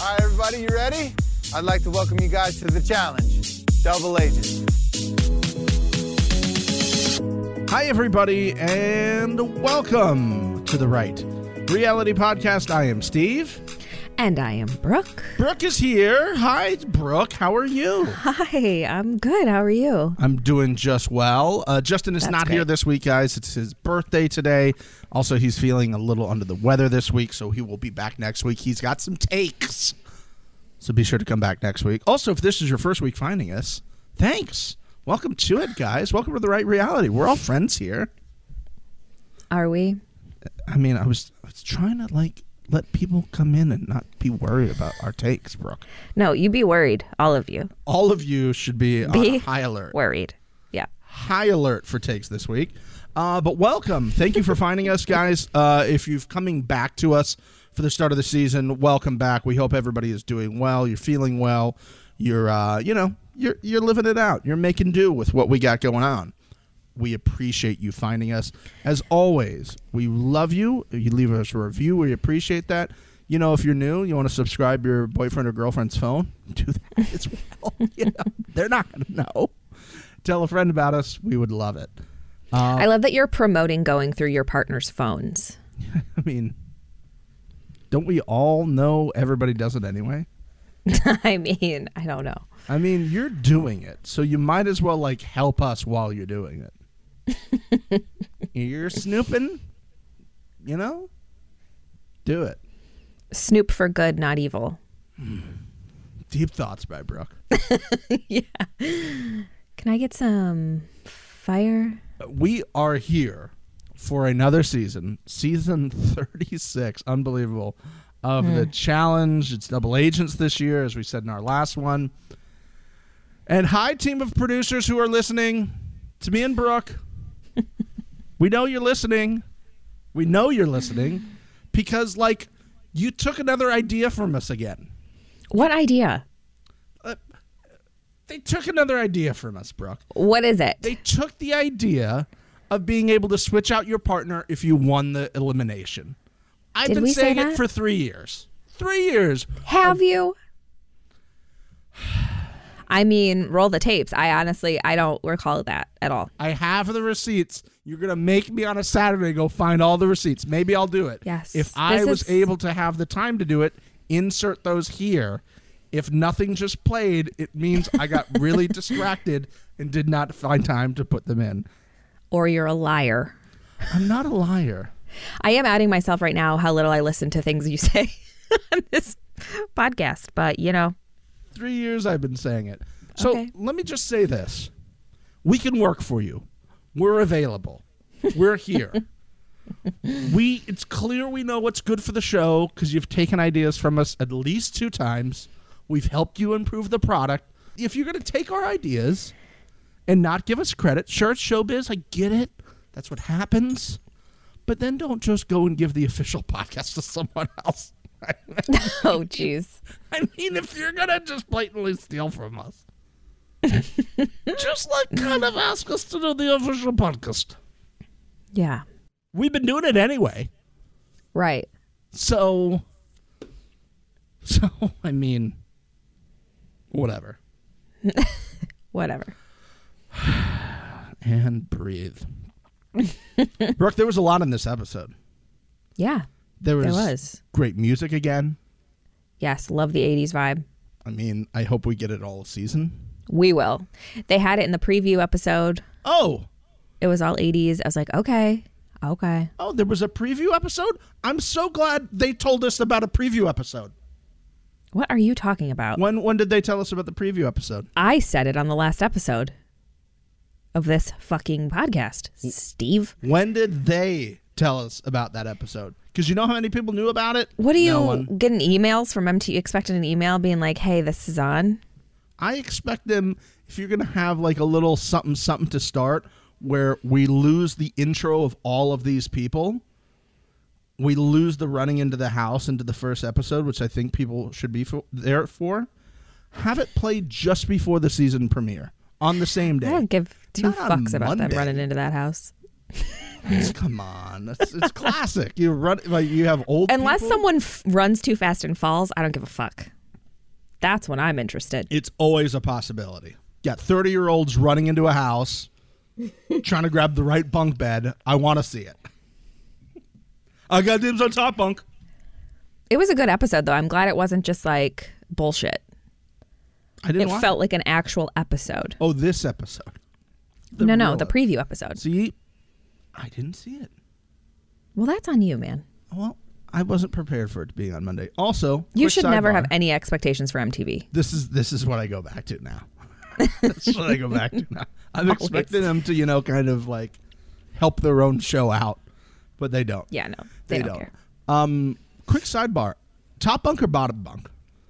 All right, everybody, you ready? I'd like to welcome you guys to the challenge, Double Agent. Hi, everybody, and welcome to The Right Reality Podcast. I am Steve. And I am Brooke. Brooke is here. Hi, Brooke. How are you? Hi, I'm good. How are you? I'm doing just well. Justin is That's not great. here this week, guys. It's his birthday today. Also, he's feeling a little under the weather this week, so he will be back next week. He's got some takes, so be sure to come back next week. Also, if this is your first week finding us, thanks. Welcome to it, guys. Welcome to The Right Reality. We're all friends here. Are we? I mean, I was trying to, let people come in and not be worried about our takes, Brooke. No, you be worried. All of you. All of you should be on high alert. Worried. Yeah. High alert for takes this week. But welcome. Thank you for finding us, guys. If you've coming back to us for the start of the season, welcome back. We hope everybody is doing well. You're feeling well. You're, you're living it out. You're making do with what we got going on. We appreciate you finding us. As always, we love you. You leave us a review. We appreciate that. You know, if you're new, you want to subscribe your boyfriend or girlfriend's phone, do that as well. They're not going to know. Tell a friend about us. We would love it. I love that you're promoting going through your partner's phones. I mean, don't we all know everybody does it anyway? I mean, I don't know. I mean, you're doing it, so you might as well, help us while you're doing it. You're snooping, do it. Snoop for good, not evil. Deep thoughts by Brooke. Yeah. Can I get some fire? We are here for another season 36, unbelievable, of the challenge. It's Double Agents this year, as we said in our last one. And hi, team of producers who are listening. It's me and Brooke. We know you're listening. We know you're listening because, you took another idea from us again. What idea? They took another idea from us, Brooke. What is it? They took the idea of being able to switch out your partner if you won the elimination. I've Did been we say saying it that? for 3 years. 3 years. Have you? I mean, roll the tapes. I don't recall that at all. I have the receipts. You're going to make me on a Saturday go find all the receipts. Maybe I'll do it. Yes. If I was able to have the time to do it, insert those here. If nothing just played, it means I got really distracted and did not find time to put them in. Or you're a liar. I'm not a liar. I am outing myself right now how little I listen to things you say on this podcast, but 3 years I've been saying it. So Okay. Let me just say this. We can work for you. We're available. We're here. It's clear we know what's good for the show because you've taken ideas from us at least 2 times. We've helped you improve the product. If you're going to take our ideas and not give us credit, sure, it's showbiz. I get it. That's what happens. But then don't just go and give the official podcast to someone else. Oh, jeez. I mean, if you're going to just blatantly steal from us, just kind of ask us to do the official podcast. Yeah. We've been doing it anyway. Right. So, I mean, whatever. Whatever. And breathe. Brooke, there was a lot in this episode. Yeah. There There was. great music again. Yes. Love the 80s vibe. I mean, I hope we get it all season. We will. They had it in the preview episode. Oh, It was all 80s. I was like, okay. there was a preview episode? I'm so glad they told us about a preview episode. What are you talking about? When did they tell us about the preview episode? I said it on the last episode of this fucking podcast, Steve. When did they tell us about that episode? Because you know how many people knew about it? What are you No one. getting emails from MTV? Expecting an email being like, hey, this is on? I expect them, if you're going to have a little something to start where we lose the intro of all of these people, we lose the running into the house into the first episode, which I think people should be there for. Have it played just before the season premiere on the same day. I don't give two Not on fucks about them Monday. running into that house. Come on, it's classic. You run you have old Unless people. someone runs too fast and falls, I don't give a fuck. That's when I'm interested. It's always a possibility. Yeah, 30-year-olds running into a house, trying to grab the right bunk bed. I want to see it. I got dibs on top bunk. It was a good episode, though. I'm glad it wasn't just like bullshit. I didn't. It felt like an actual episode. Oh, this episode. The preview episode. See, I didn't see it. Well, that's on you, man. Well, I wasn't prepared for it to be on Monday. Also, you should never sidebar. have any expectations for MTV. This is what I go back to now. That's what I go back to now. I'm expecting them to, kind of like help their own show out, but they don't. Yeah, no, they don't care. Quick sidebar: top bunk or bottom bunk?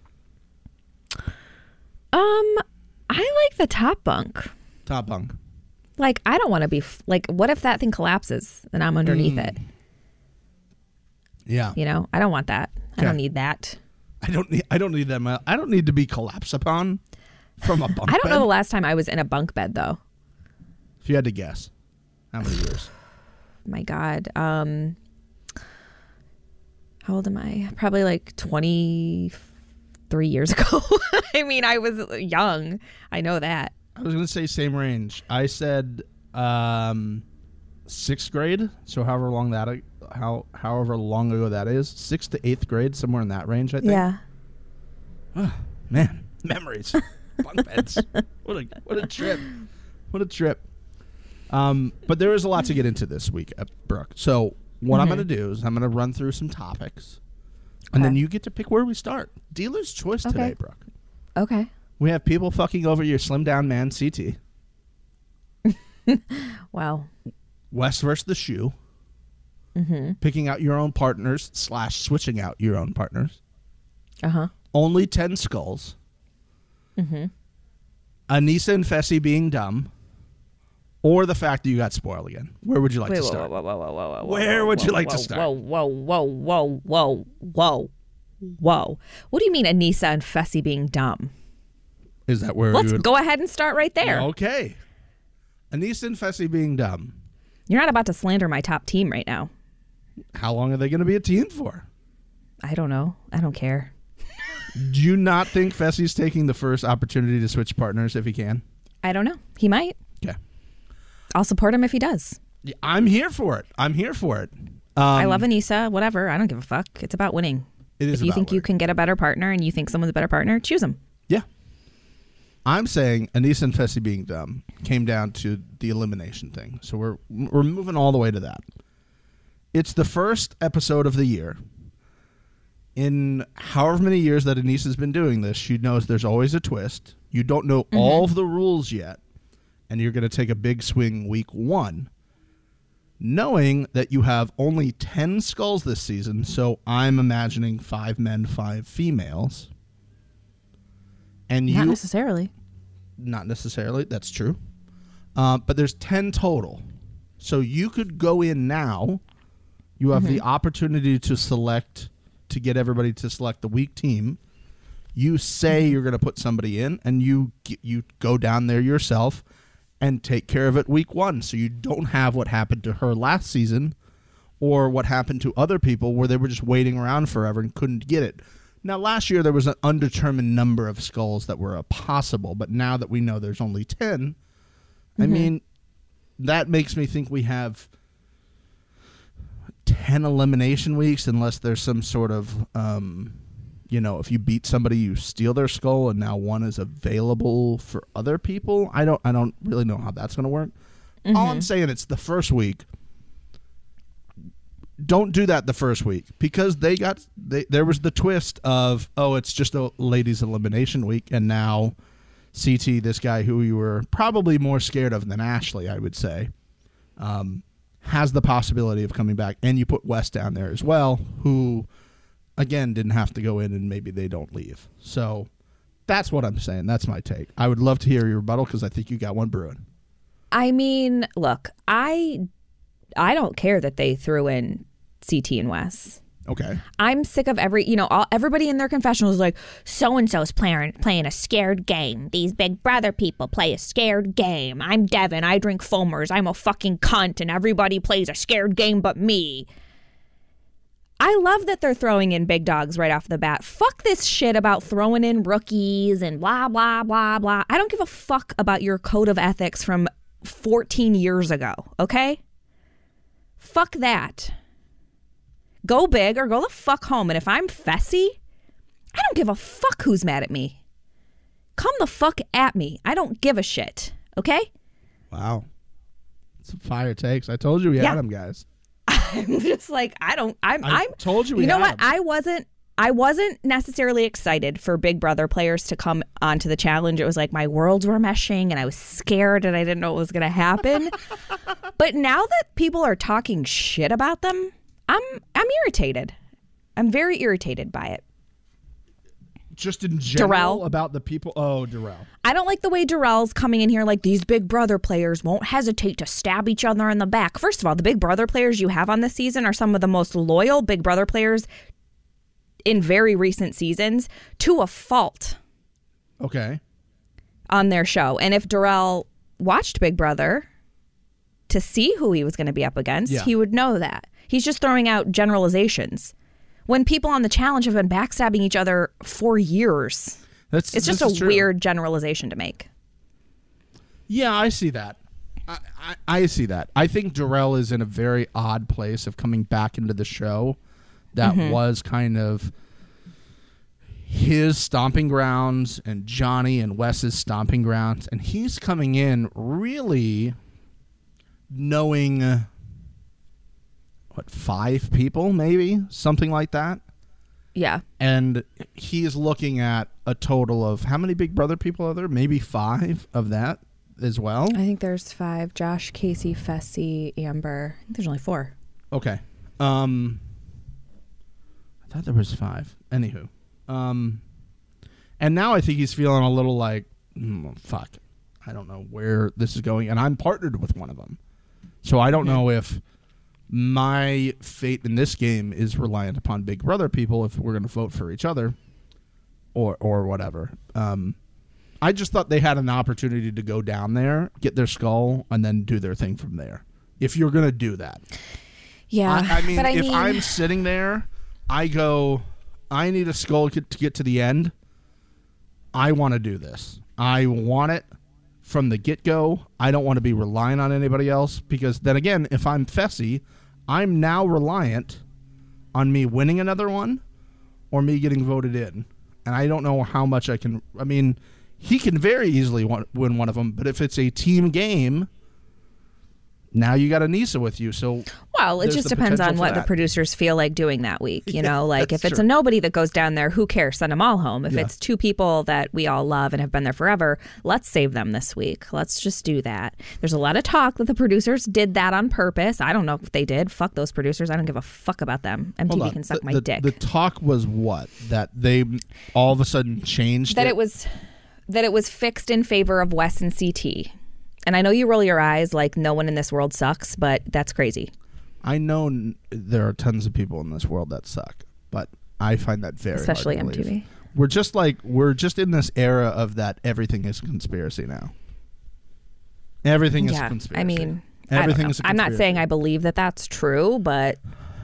I like the top bunk. Top bunk. Like, I don't want to be like, what if that thing collapses and I'm underneath it? Yeah. I don't want that. Okay. I don't need that. I don't need that. I don't need to be collapsed upon from a bunk I don't bed. know the last time I was in a bunk bed, though. If you had to guess, how many years? My God. How old am I? Probably like 23 years ago. I mean, I was young. I know that. I was going to say same range. I said 6th grade. So however long ago that is, 6th to 8th grade, somewhere in that range, I think. Yeah. Oh, man, memories. Bunk beds. What a trip. What a trip. But there is a lot to get into this week, Brooke. So what I'm going to do is I'm going to run through some topics, and then you get to pick where we start. Dealer's choice today, Brooke. Okay. We have people fucking over your slim down man, CT. Wow. West versus the shoe. Picking out your own partners / switching out your own partners. Only 10 skulls. Anissa and Fessy being dumb. Or the fact that you got spoiled again. Where would you like to start? Where would you like to start? Whoa. What do you mean Anissa and Fessy being dumb? Is that where Let's go ahead and start right there. Okay. Anissa and Fessy being dumb. You're not about to slander my top team right now. How long are they going to be a team for? I don't know. I don't care. Do you not think Fessy's taking the first opportunity to switch partners if he can? I don't know. He might. Okay. I'll support him if he does. Yeah, I'm here for it. I love Anissa. Whatever. I don't give a fuck. It's about winning. It is. If you think you can get a better partner and you think someone's a better partner, choose him. Yeah. I'm saying Anissa and Fessy being dumb came down to the elimination thing. So we're moving all the way to that. It's the first episode of the year. In however many years that Anissa's been doing this, she knows there's always a twist. You don't know all of the rules yet, and you're going to take a big swing week 1, knowing that you have only 10 skulls this season, so I'm imagining 5 men, 5 females. And Not necessarily. Not necessarily, that's true. But there's 10 total. So you could go in now. You have the opportunity to get everybody to select the weak team. You say you're going to put somebody in, and you go down there yourself and take care of it week 1. So you don't have what happened to her last season or what happened to other people where they were just waiting around forever and couldn't get it. Now, last year there was an undetermined number of skulls that were possible, but now that we know there's only 10, I mean, that makes me think we have 10 elimination weeks unless there's some sort of, if you beat somebody, you steal their skull, and now one is available for other people. I don't really know how that's going to work. All I'm saying, it's the first week. Don't do that the first week, because there was the twist of, it's just a ladies elimination week, and now CT, this guy who you were probably more scared of than Ashley, I would say, has the possibility of coming back. And you put Wes down there as well, who again didn't have to go in, and maybe they don't leave. So that's what I'm saying. That's my take. I would love to hear your rebuttal, because I think you got one brewing. I mean, look, I don't care that they threw in CT and Wes. Okay. I'm sick of everybody in their confessionals is like, so-and-so's playing a scared game. These big brother people play a scared game. I'm Devin. I drink Fulmers. I'm a fucking cunt, and everybody plays a scared game but me. I I love that they're throwing in big dogs right off the bat. Fuck this shit about throwing in rookies and blah, blah, blah, blah. I don't give a fuck about your code of ethics from 14 years ago, okay? Fuck that. Go big or go the fuck home. And if I'm Fessy, I don't give a fuck who's mad at me. Come the fuck at me. I don't give a shit, okay? Wow. Some fire takes. I told you we had them, guys. I'm just like, I told you we You know had what? 'em. I wasn't necessarily excited for Big Brother players to come onto the challenge. It was like my worlds were meshing and I was scared and I didn't know what was going to happen. But now that people are talking shit about them, I'm irritated. I'm very irritated by it. Just in general Darrell. about the people. Oh, Darrell. I don't like the way Darrell's coming in here like these Big Brother players won't hesitate to stab each other in the back. First of all, the Big Brother players you have on this season are some of the most loyal Big Brother players in very recent seasons, to a fault. Okay. On their show. And if Darrell watched Big Brother to see who he was going to be up against, he would know that. He's just throwing out generalizations. When people on the challenge have been backstabbing each other for years. It's just a weird generalization to make. Yeah, I see that. I see that. I think Darrell is in a very odd place of coming back into the show. That was kind of his stomping grounds and Johnny and Wes's stomping grounds. And he's coming in really knowing, 5 people maybe? Something like that. Yeah. And he's looking at a total of, how many Big Brother people are there? Maybe 5 of that as well? I think there's 5. Josh, Casey, Fessy, Amber. I think there's only 4. Okay. I thought there was 5. Anywho. And now I think he's feeling a little like, fuck, I don't know where this is going. And I'm partnered with one of them. So I don't know if my fate in this game is reliant upon Big Brother people if we're going to vote for each other or whatever. I just thought they had an opportunity to go down there, get their skull, and then do their thing from there. If you're going to do that. Yeah. I mean, if I'm sitting there, I go, I need a skull to get to the end. I want to do this. I want it from the get-go. I don't want to be relying on anybody else because then again, if I'm Fessy, I'm now reliant on me winning another one or me getting voted in. And I don't know how much I can. I mean, he can very easily win one of them, but if it's a team game, now you got Anissa with you. So well, it just depends on what the producers feel like doing that week. You know, like if it's a nobody that goes down there, who cares? Send them all home. If it's 2 people that we all love and have been there forever, let's save them this week. Let's just do that. There's a lot of talk that the producers did that on purpose. I don't know if they did. Fuck those producers. I don't give a fuck about them. MTV can suck my dick. The talk was what? That they all of a sudden changed that it was fixed in favor of Wes and CT. And I know you roll your eyes like no one in this world sucks, but that's crazy. I know there are tons of people in this world that suck, but I find that very especially hard to MTV. believe. We're just in this era of that everything is conspiracy now. Everything is a conspiracy. I mean, everything is a conspiracy. I'm not saying I believe that that's true, but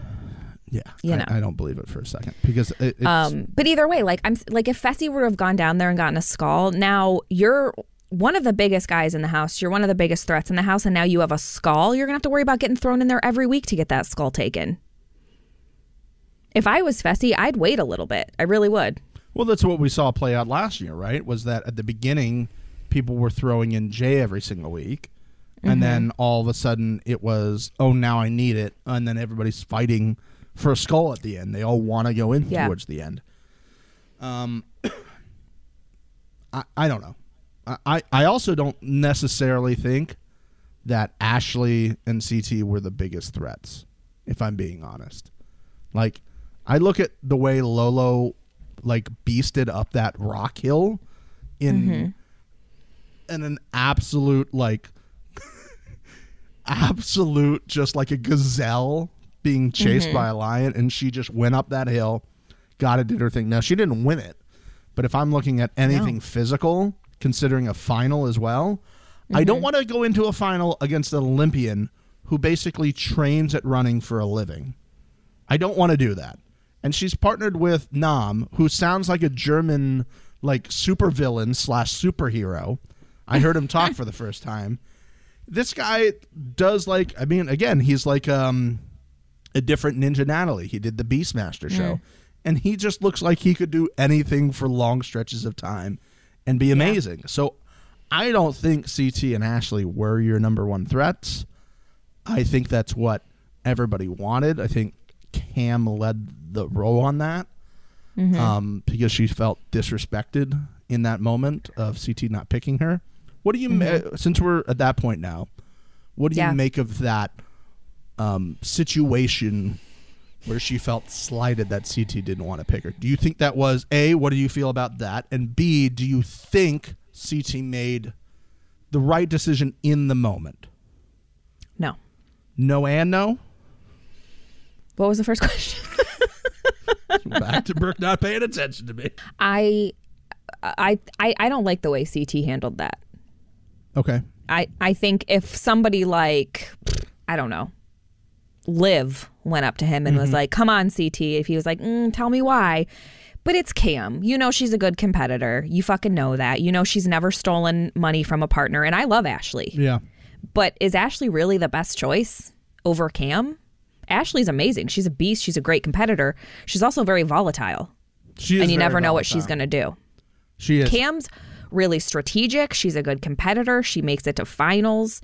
yeah, I don't believe it for a second because it's but either way, like if Fessy would have gone down there and gotten a skull, now you're one of the biggest guys in the house. You're one of the biggest threats in the house, and now you have a skull. You're gonna have to worry about getting thrown in there every week to get that skull taken. If I was Fessy, I'd wait a little bit. I really would. Well, that's what we saw play out last year, right? Was that at the beginning, people were throwing in Jay every single week, and then all of a sudden it was, oh, now I need it, and then everybody's fighting for a skull at the end. They all want to go in towards the end. I don't know. I also don't necessarily think that Ashley and CT were the biggest threats, if I'm being honest. Like, I look at the way Lolo, like, beasted up that rock hill in an absolute, like, absolute, just like a gazelle being chased by a lion, and she just went up that hill, got it, did her thing. Now, she didn't win it, but if I'm looking at anything physical, considering a final as well, I don't want to go into a final against an Olympian who basically trains at running for a living. I don't want to do that. And she's partnered with Nam, who sounds like a German like supervillain / superhero. I heard him talk for the first time. This guy does again, he's like a different Ninja Natalie. He did the Beastmaster show. And he just looks like he could do anything for long stretches of time and be amazing. So I don't think CT and Ashley were your number one threats. I think that's what everybody wanted. I think Cam led the row on that because she felt disrespected in that moment of CT not picking her. What do you, since we're at that point now, what do you make of that situation where she felt slighted that CT didn't want to pick her? Do you think that was, A, what do you feel about that? And B, do you think CT made the right decision in the moment? No. No and no? What was the first question? Back to Brooke not paying attention to me. I don't like the way CT handled that. Okay. I think if somebody like, I don't know, Liv went up to him and was like, come on, CT. If he was like, tell me why. But it's Cam. You know she's a good competitor. You fucking know that. You know she's never stolen money from a partner. And I love Ashley. Yeah. But is Ashley really the best choice over Cam? Ashley's amazing. She's a beast. She's a great competitor. She's also very volatile. She is, and you very never know volatile. what she's going to do. She is. Cam's really strategic. She's a good competitor. She makes it to finals.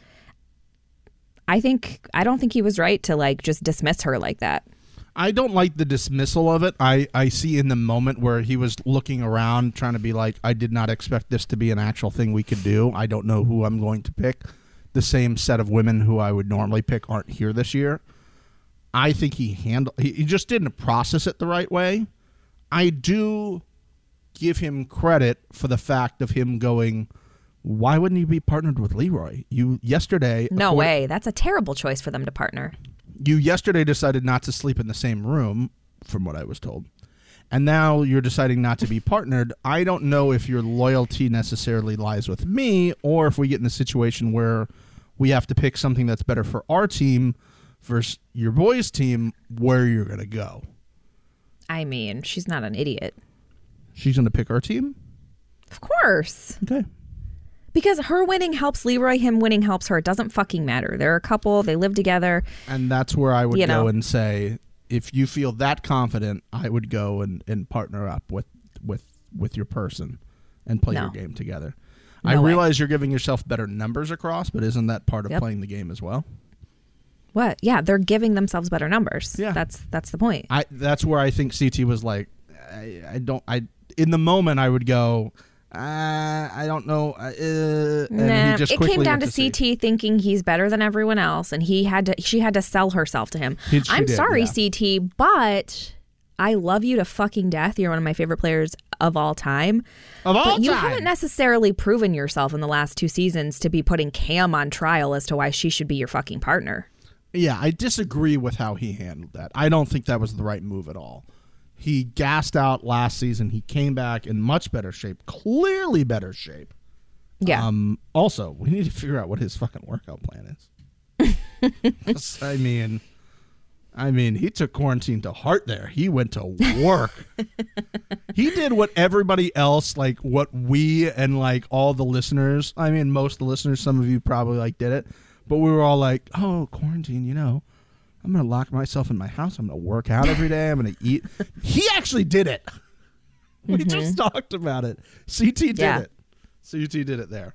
I don't think he was right to like just dismiss her like that. I don't like the dismissal of it. I see in the moment where he was looking around trying to be like, I did not expect this to be an actual thing we could do. I don't know who I'm going to pick. The same set of women who I would normally pick aren't here this year. I think he just didn't process it the right way. I do give him credit for the fact of him going, why wouldn't you be partnered with Leroy? You yesterday... No way. That's a terrible choice for them to partner. You yesterday decided not to sleep in the same room, from what I was told. And now you're deciding not to be partnered. I don't know if your loyalty necessarily lies with me or if we get in a situation where we have to pick something that's better for our team versus your boys' team, where you're going to go. I mean, she's not an idiot. She's going to pick our team? Of course. Okay. Because her winning helps Leroy, him winning helps her. It doesn't fucking matter. They're a couple. They live together. And that's where I would go and say, if you feel that confident, I would go and partner up with your person and play your game together. I realize you're giving yourself better numbers across, but isn't that part of playing the game as well? What? Yeah, they're giving themselves better numbers. Yeah. That's the point. That's where I think CT was like, in the moment I would go, I don't know. And he just it came down to CT thinking he's better than everyone else, and she had to sell herself to him. I'm sorry, CT, but I love you to fucking death. You're one of my favorite players of all time. But you haven't necessarily proven yourself in the last 2 seasons to be putting Cam on trial as to why she should be your fucking partner. Yeah, I disagree with how he handled that. I don't think that was the right move at all. He gassed out last season. He came back in much better shape, clearly better shape. Yeah. Also, we need to figure out what his fucking workout plan is. I mean, he took quarantine to heart there. He went to work. He did what everybody else, like what we and like all the listeners, I mean, most of the listeners, some of you probably like did it, but we were all like, oh, quarantine, I'm going to lock myself in my house. I'm going to work out every day. I'm going to eat. He actually did it. We just talked about it. CT did it. CT did it there.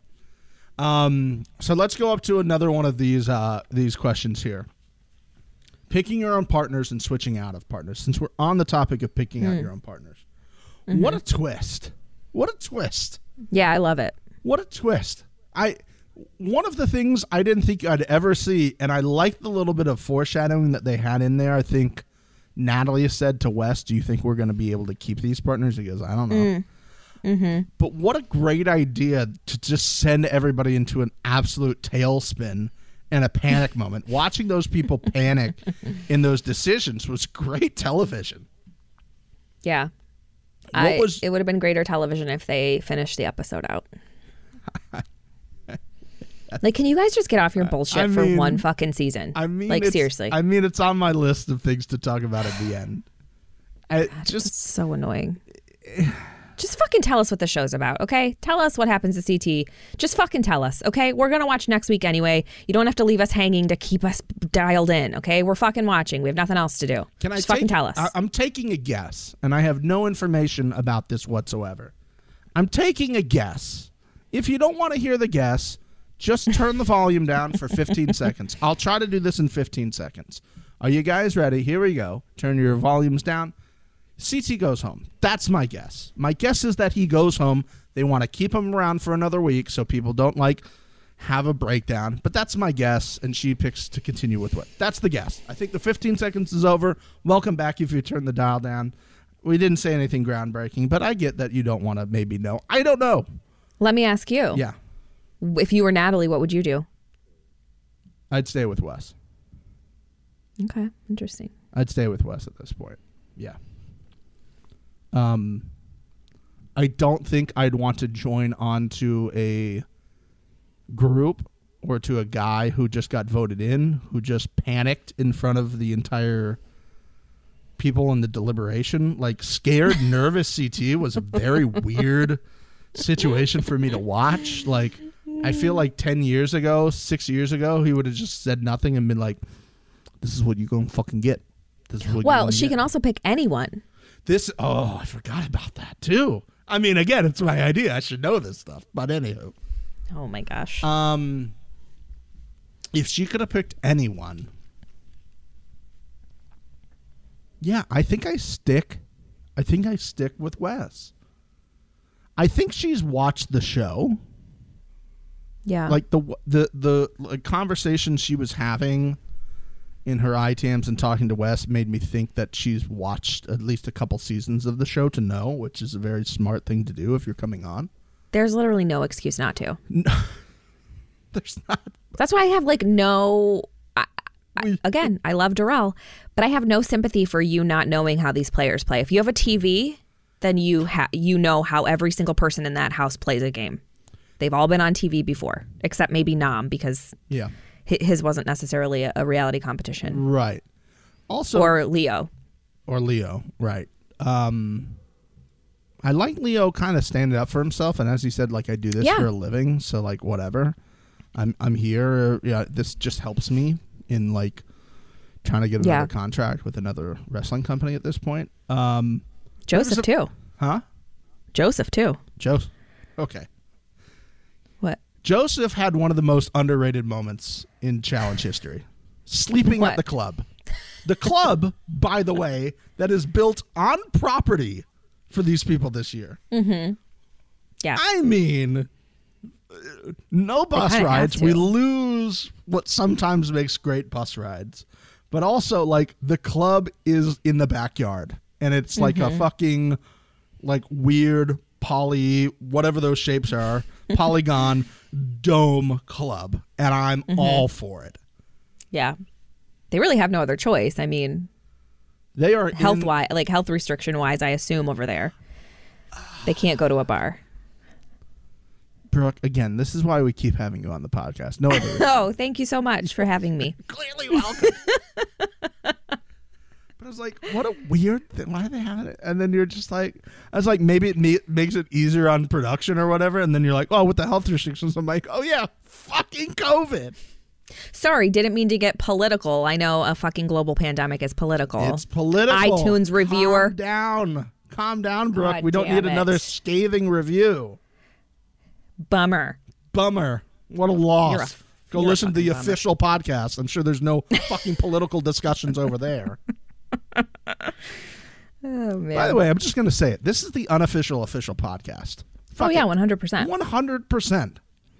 So let's go up to another one of these questions here. Picking your own partners and switching out of partners. Since we're on the topic of picking out your own partners. What a twist. What a twist. Yeah, I love it. What a twist. One of the things I didn't think I'd ever see, and I liked the little bit of foreshadowing that they had in there. I think Natalie said to Wes, do you think we're going to be able to keep these partners? He goes, I don't know. But what a great idea to just send everybody into an absolute tailspin and a panic moment. Watching those people panic in those decisions was great television. Yeah. It would have been greater television if they finished the episode out. Like, can you guys just get off your bullshit for mean- one fucking season? I mean, like, seriously. I mean, it's on my list of things to talk about at the end. It's so annoying. Just fucking tell us what the show's about, okay? Tell us what happens to CT. Just fucking tell us, okay? We're going to watch next week anyway. You don't have to leave us hanging to keep us dialed in, okay? We're fucking watching. We have nothing else to do. Just fucking tell us. I'm taking a guess, and I have no information about this whatsoever. I'm taking a guess. If you don't want to hear the guess, just turn the volume down for 15 seconds. I'll try to do this in 15 seconds. Are you guys ready? Here we go. Turn your volumes down. CT goes home. That's my guess. My guess is that he goes home. They want to keep him around for another week so people don't have a breakdown. But that's my guess, and she picks to continue with what. That's the guess. I think the 15 seconds is over. Welcome back if you turn the dial down. We didn't say anything groundbreaking, but I get that you don't want to maybe know. I don't know. Let me ask you. Yeah. If you were Natalie, what would you do? I'd stay with Wes. Okay, interesting. I'd stay with Wes at this point. Yeah. I don't think I'd want to join on to a group or to a guy who just got voted in, who just panicked in front of the entire people in the deliberation. Like, scared, nervous CT was a very weird situation for me to watch. Like, I feel like 10 years ago, 6 years ago, he would have just said nothing and been like, this is what you're going to fucking get. This is what well, she can also pick anyone. I forgot about that too. I mean, again, it's my idea. I should know this stuff. But anywho. Oh my gosh. If she could have picked anyone. Yeah, I think I stick with Wes. I think she's watched the show. Yeah. Like the conversation she was having in her ITAMs and talking to Wes made me think that she's watched at least a couple seasons of the show to know, which is a very smart thing to do if you're coming on. There's literally no excuse not to. No, there's not. That's why I have again, I love Darrell, but I have no sympathy for you not knowing how these players play. If you have a TV, then you know how every single person in that house plays a game. They've all been on TV before, except maybe Nam, because his wasn't necessarily a reality competition. Right. Also, or Leo, right. I like Leo kind of standing up for himself, and as he said, I do this for a living, so whatever. I'm here. Yeah, this just helps me in trying to get another contract with another wrestling company at this point. Joseph too. Huh? Joseph too. Okay. What? Joseph had one of the most underrated moments in challenge history. Sleeping at the club. The club, by the way, that is built on property for these people this year. Mm-hmm. Yeah. I mean, no bus rides. We lose what sometimes makes great bus rides. But also, the club is in the backyard. And it's a fucking, weird whatever those shapes are, polygon dome club. And I'm all for it. Yeah. They really have no other choice. I mean, they are health restriction wise, I assume over there. They can't go to a bar. Brooke, again, this is why we keep having you on the podcast. No other reason. Oh, thank you so much for having me. Clearly welcome. But I was like, what a weird thing. Why are they having it? And then you're just I was like, maybe it makes it easier on production or whatever. And then you're like, oh, with the health restrictions, I'm like, oh yeah, fucking COVID. Sorry, didn't mean to get political. I know a fucking global pandemic is political. It's political. iTunes reviewer. Calm down, Brooke. God, we don't need another scathing review. Bummer. What a loss. Go listen to the official podcast. I'm sure there's no fucking political discussions over there. Oh, man. By the way, I'm just going to say it. This is the unofficial official podcast. Fuck 100%. 100%.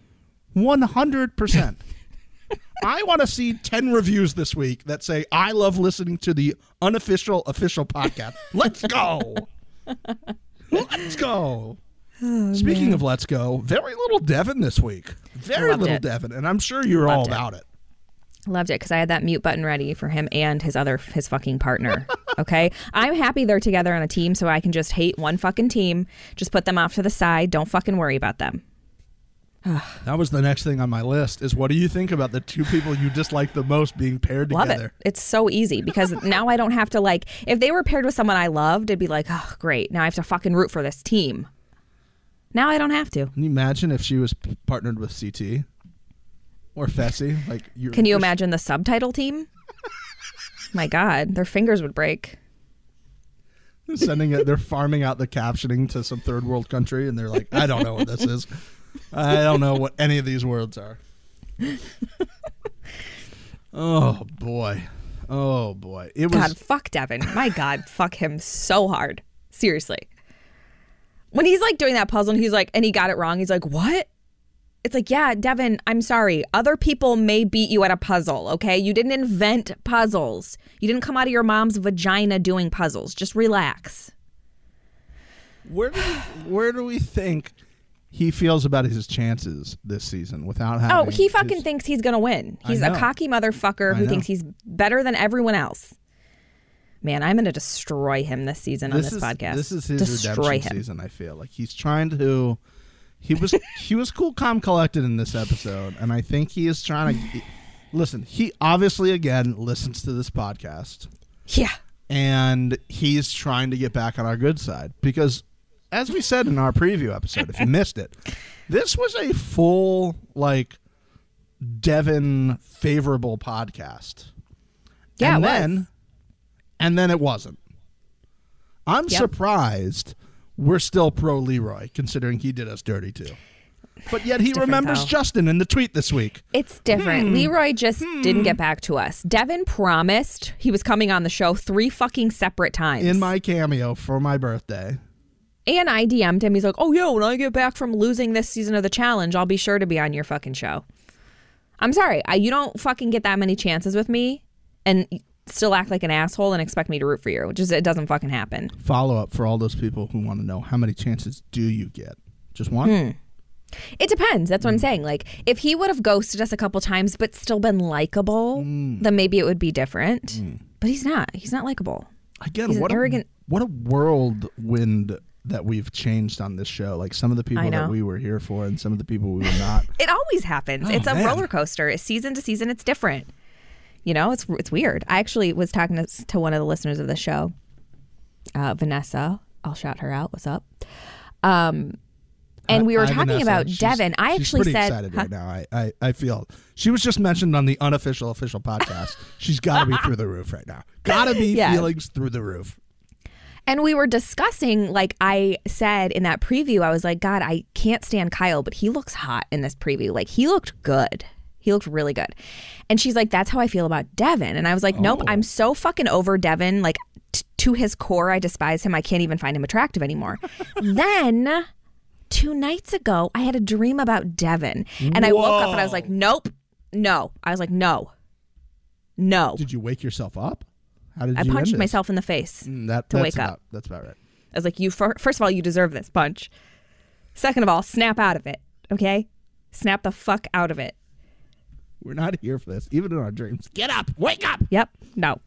100%. I want to see 10 reviews this week that say, I love listening to the unofficial official podcast. Let's go. Let's go. Oh, Speaking of let's go, very little Devin this week. Very little Devin. And I'm sure you're all about it. Loved it because I had that mute button ready for him and his fucking partner. Okay. I'm happy they're together on a team so I can just hate one fucking team. Just put them off to the side. Don't fucking worry about them. That was the next thing on my list is what do you think about the two people you dislike the most being paired Love together? it. It's so easy because now I don't have to like, if they were paired with someone I loved, it'd be like, oh, great. Now I have to fucking root for this team. Now I don't have to. Can you imagine if she was partnered with CT or Fessy? Can you imagine the subtitle team? My God, their fingers would break. They're farming out the captioning to some third world country and they're like, I don't know what this is. I don't know what any of these words are. Oh boy. God, fuck Devin. My God, fuck him so hard. Seriously. When he's like doing that puzzle and he's like, and he got it wrong, he's like, what? It's like, yeah, Devin, I'm sorry. Other people may beat you at a puzzle, okay? You didn't invent puzzles. You didn't come out of your mom's vagina doing puzzles. Just relax. Where do we think he feels about his chances this season without having... Oh, he fucking thinks he's going to win. He's a cocky motherfucker who thinks he's better than everyone else. Man, I'm going to destroy him this season on this podcast. This is his redemption season, I feel. Like he's trying to... He was cool, calm, collected in this episode, and I think he is trying to... Listen, he obviously, again, listens to this podcast. Yeah. And he's trying to get back on our good side because... As we said in our preview episode, if you missed it, this was a full, Devin favorable podcast. Yeah, and then it wasn't. I'm surprised we're still pro Leroy, considering he did us dirty too. But yet he remembers Justin in the tweet this week. It's different. Leroy just didn't get back to us. Devin promised he was coming on the show 3 fucking separate times. In my cameo for my birthday. And I DM'd him. He's like, oh, yo, when I get back from losing this season of the challenge, I'll be sure to be on your fucking show. I'm sorry. You don't fucking get that many chances with me and still act like an asshole and expect me to root for you. It doesn't fucking happen. Follow up for all those people who want to know, how many chances do you get? Just one? It depends. That's what I'm saying. Like, if he would have ghosted us a couple times but still been likable, then maybe it would be different. But he's not. He's not likable. Again, he's arrogant. What a whirlwind that we've changed on this show. Like some of the people that we were here for and some of the people we were not. It always happens. It's a roller coaster. Season to season, it's different. You know, it's weird. I actually was talking to one of the listeners of the show, Vanessa. I'll shout her out. What's up? And we were talking Vanessa, about Devin. I actually she's pretty said, excited right now. I feel she was just mentioned on the unofficial official podcast. She's got to be through the roof right now. Got to be feelings through the roof. And we were discussing, like I said in that preview, I was like, God, I can't stand Kyle, but he looks hot in this preview. Like, he looked good. He looked really good. And she's like, that's how I feel about Devin. And I was like, nope, I'm so fucking over Devin. Like, to his core, I despise him. I can't even find him attractive anymore. Then 2 nights ago, I had a dream about Devin. And I woke up and I was like, nope, no. I was like, no. Did you wake yourself up? How did I you punched myself in the face to wake up. That's about right. I was like, first of all, you deserve this punch. Second of all, snap out of it, okay? Snap the fuck out of it. We're not here for this, even in our dreams. Get up! Wake up! Yep. No.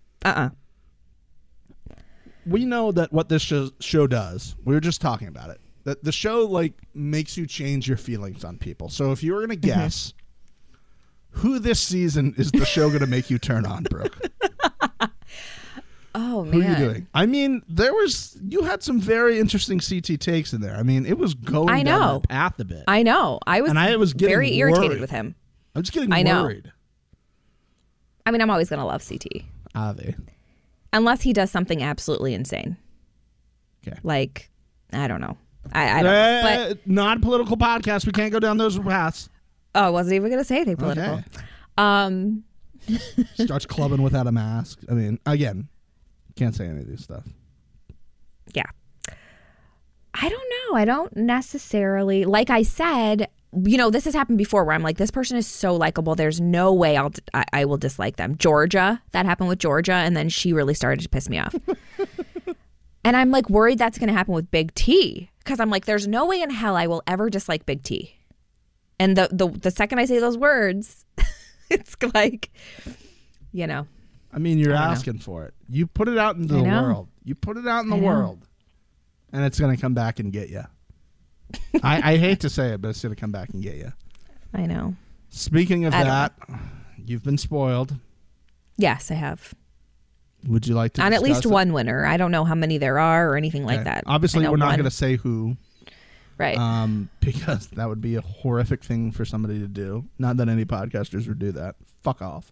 We know that what this show does, we were just talking about it, that the show, like, makes you change your feelings on people. So if you were going to guess who this season is the show going to make you turn on, Brooke? Oh, man. Who are you doing? I mean, you had some very interesting CT takes in there. I mean, it was going down that path a bit. I know. I was getting very irritated worried. with him. I was getting worried. I mean, I'm always going to love CT. Avi. Unless he does something absolutely insane. Okay. Like, I don't know. I don't know. But non-political podcast. We can't go down those paths. Oh, I wasn't even going to say anything political. Okay. Starts clubbing without a mask. I mean, again, can't say any of this stuff. Yeah. I don't know. I don't necessarily, like I said, you know, this has happened before where I'm like, this person is so likable. There's no way I will dislike them. Georgia, that happened with Georgia. And then she really started to piss me off. And I'm like worried that's going to happen with Big T. Because I'm like, there's no way in hell I will ever dislike Big T. And the second I say those words, it's like, you know. I mean, you're asking for it. You put it out into the world. You put it out in the world. And it's going to come back and get you. I hate to say it, but it's going to come back and get you. I know. Speaking of I don't that, you've been spoiled. Yes, I have. Would you like to On at least discuss it? one winner. I don't know how many there are or anything like Okay. that. Obviously, I know we're not one. going to say who, Right. because that would be a horrific thing for somebody to do. Not that any podcasters would do that. Fuck off.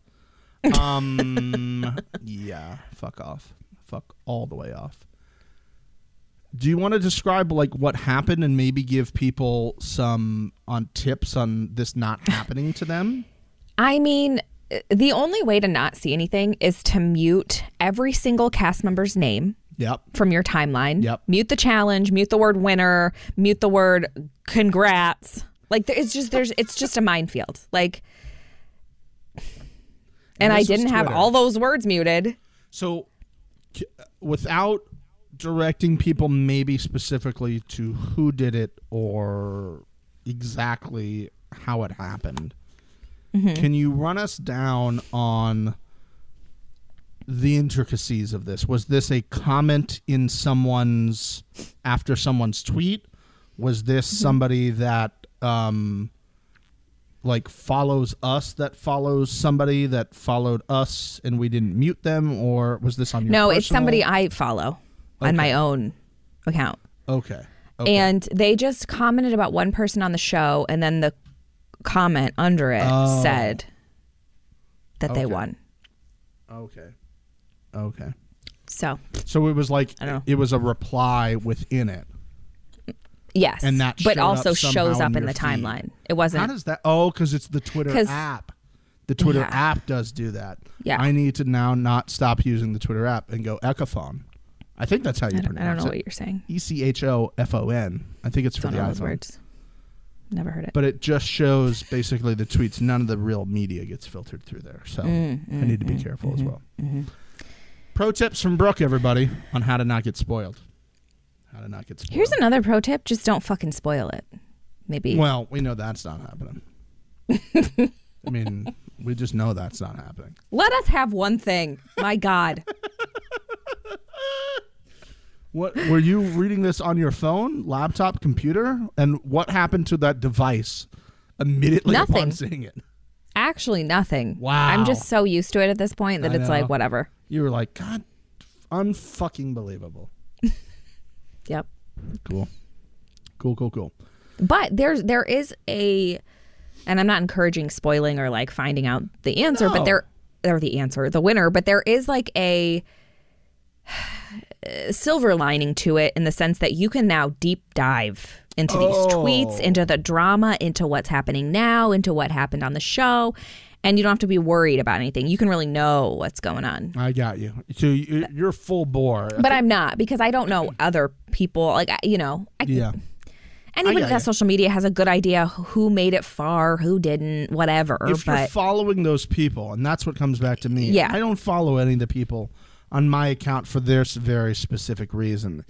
Yeah, fuck off. Fuck all the way off. Do you want to describe like what happened and maybe give people some tips on this not happening to them? I mean, the only way to not see anything is to mute every single cast member's name Yep. from your timeline. Yep. Mute the challenge, mute the word winner, mute the word congrats. Like it's just a minefield. Like, and I this was didn't have Twitter. all those words muted. So, without directing people maybe specifically to who did it or exactly how it happened, can you run us down on the intricacies of this? Was this a comment in after someone's tweet? Was this somebody that like follows us that follows somebody that followed us and we didn't mute them, or was this on your No, personal? it's somebody I follow on my own account. Okay. And they just commented about one person on the show, and then the comment under it said that they Okay. won. Okay. So, So it was like I don't know. it was a reply within it. yes. And that but showed up also somehow shows up in in your the feed. timeline. It wasn't. How does that? Oh, because it's the Twitter 'Cause- app. The Twitter Yeah. app does do that. Yeah. I need to now not stop using the Twitter app and go Echophon. I think that's how you I don't pronounce know it. what you're saying. ECHOFON. I think it's for Don't the know iPhone. those words. Never heard it. But it just shows basically the tweets. None of the real media gets filtered through there. So I need to be careful as well. Pro tips from Brooke, everybody, on how to not get spoiled. How to not get spoiled. Here's another pro tip: just don't fucking spoil it. Maybe. Well, we know that's not happening. I mean, we just know that's not happening. Let us have one thing. My God. What were you reading this on your phone, laptop, computer? And what happened to that device immediately upon Nothing. seeing it? Actually, nothing. Wow. I'm just so used to it at this point that I it's know. like whatever. You were like, God, unfucking believable. Yep. Cool. But there is a, and I'm not encouraging spoiling or like finding out the answer, but the winner, but there is like a silver lining to it in the sense that you can now deep dive into these tweets, into the drama, into what's happening now, into what happened on the show, and you don't have to be worried about anything. You can really know what's going on. I got you. So you're full bore. But I'm not, because I don't know other people. Like, Yeah. Anybody got that has ya. social media has a good idea who made it far, who didn't, whatever. If you're But following those people, and that's what comes back to me. Yeah. I don't follow any of the people on my account for their very specific reason.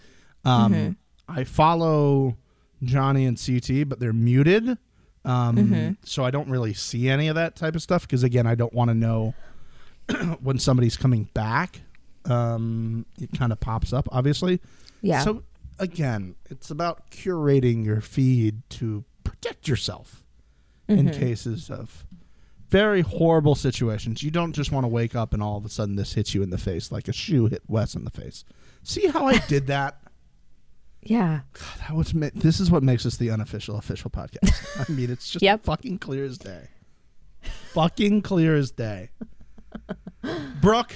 I follow Johnny and CT, but they're muted. So I don't really see any of that type of stuff because, again, I don't want to know when somebody's coming back. It kind of pops up, obviously. yeah. So, again, it's about curating your feed to protect yourself in cases of very horrible situations. You don't just want to wake up and all of a sudden this hits you in the face like a shoe hit Wes in the face. See how I did that? Yeah. This is what makes us the unofficial official podcast. I mean, it's just Yep. fucking clear as day. Fucking clear as day. Brooke,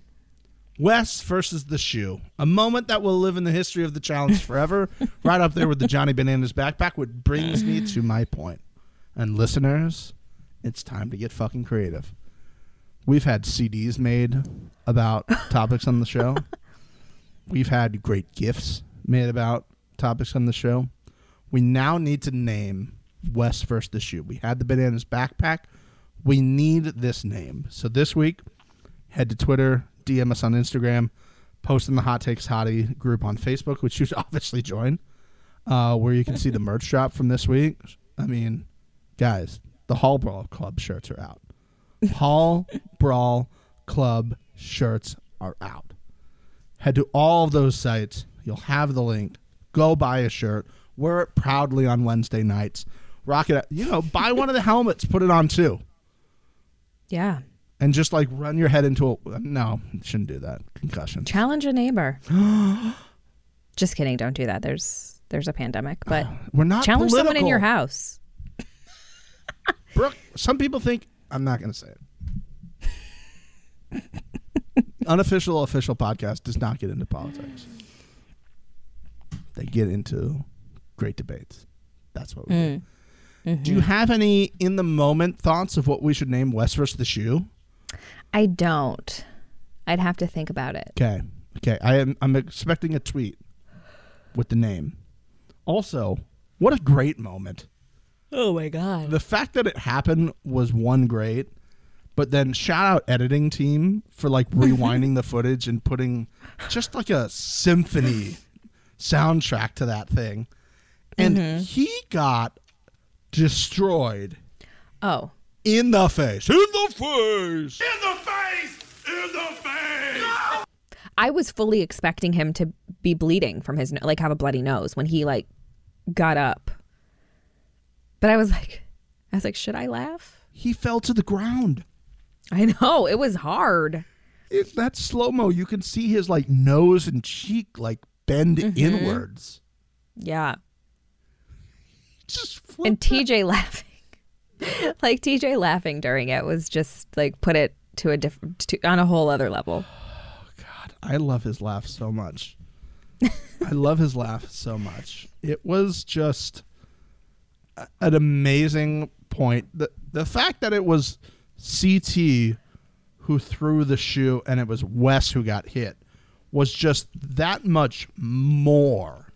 Wes versus the shoe. A moment that will live in the history of the challenge forever. Right up there with the Johnny Bananas backpack, which brings me to my point. And listeners, it's time to get fucking creative. We've had CDs made about topics on the show. We've had great gifts made about topics on the show. We now need to name Wes versus the shoe. We had the Bananas backpack. We need this name. So this week, head to Twitter, DM us on Instagram, post in the Hot Takes Hottie group on Facebook, which you should obviously join, where you can see the merch drop from this week. I mean, guys, the Hall Brawl Club shirts are out. Hall Brawl Club shirts are out. Head to all of those sites. You'll have the link. Go buy a shirt. Wear it proudly on Wednesday nights. rock it out. Buy one of the helmets, put it on too. Yeah. And just like run your head into a... No, shouldn't do that. Concussion. Challenge a neighbor. Just kidding. Don't do that. There's a pandemic. But we're not challenge political. someone in your house. Brooke, some people think... I'm not going to say it. Unofficial, official podcast does not get into politics. They get into great debates. That's what we do. Mm-hmm. Do you have any in-the-moment thoughts of what we should name Wes vs. the Shoe? I don't. I'd have to think about it. Okay. I'm expecting a tweet with the name. Also, what a great moment. Oh, my God. The fact that it happened was one great, but then shout out editing team for like rewinding the footage and putting just like a symphony soundtrack to that thing. And he got destroyed. Oh. In the face. I was fully expecting him to be bleeding from his, like have a bloody nose when he like got up. But I was like, should I laugh? He fell to the ground. I know. It was hard. If that's slow-mo, you can see his like nose and cheek like bend inwards. Yeah. Just and TJ laughing. Like TJ laughing during it was just like put it to a different, on a whole other level. Oh, God. I love his laugh so much. I love his laugh so much. It was just an amazing point. The fact that it was CT who threw the shoe and it was Wes who got hit was just that much more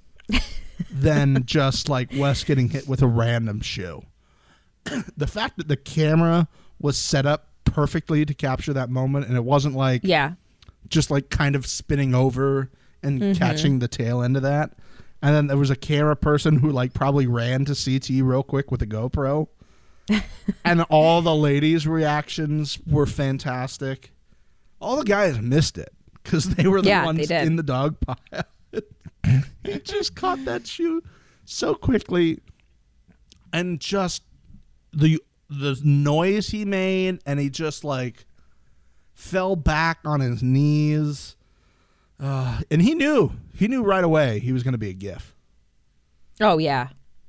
than just like Wes getting hit with a random shoe. The fact that the camera was set up perfectly to capture that moment and it wasn't like just like kind of spinning over and catching the tail end of that. And then there was a camera person who like probably ran to CT real quick with a GoPro. And all the ladies' reactions were fantastic. All the guys missed it because they were the ones in the dog pile. He just caught that shoe so quickly. And just the noise he made, and he just like fell back on his knees. And he knew right away he was going to be a GIF. Oh, yeah.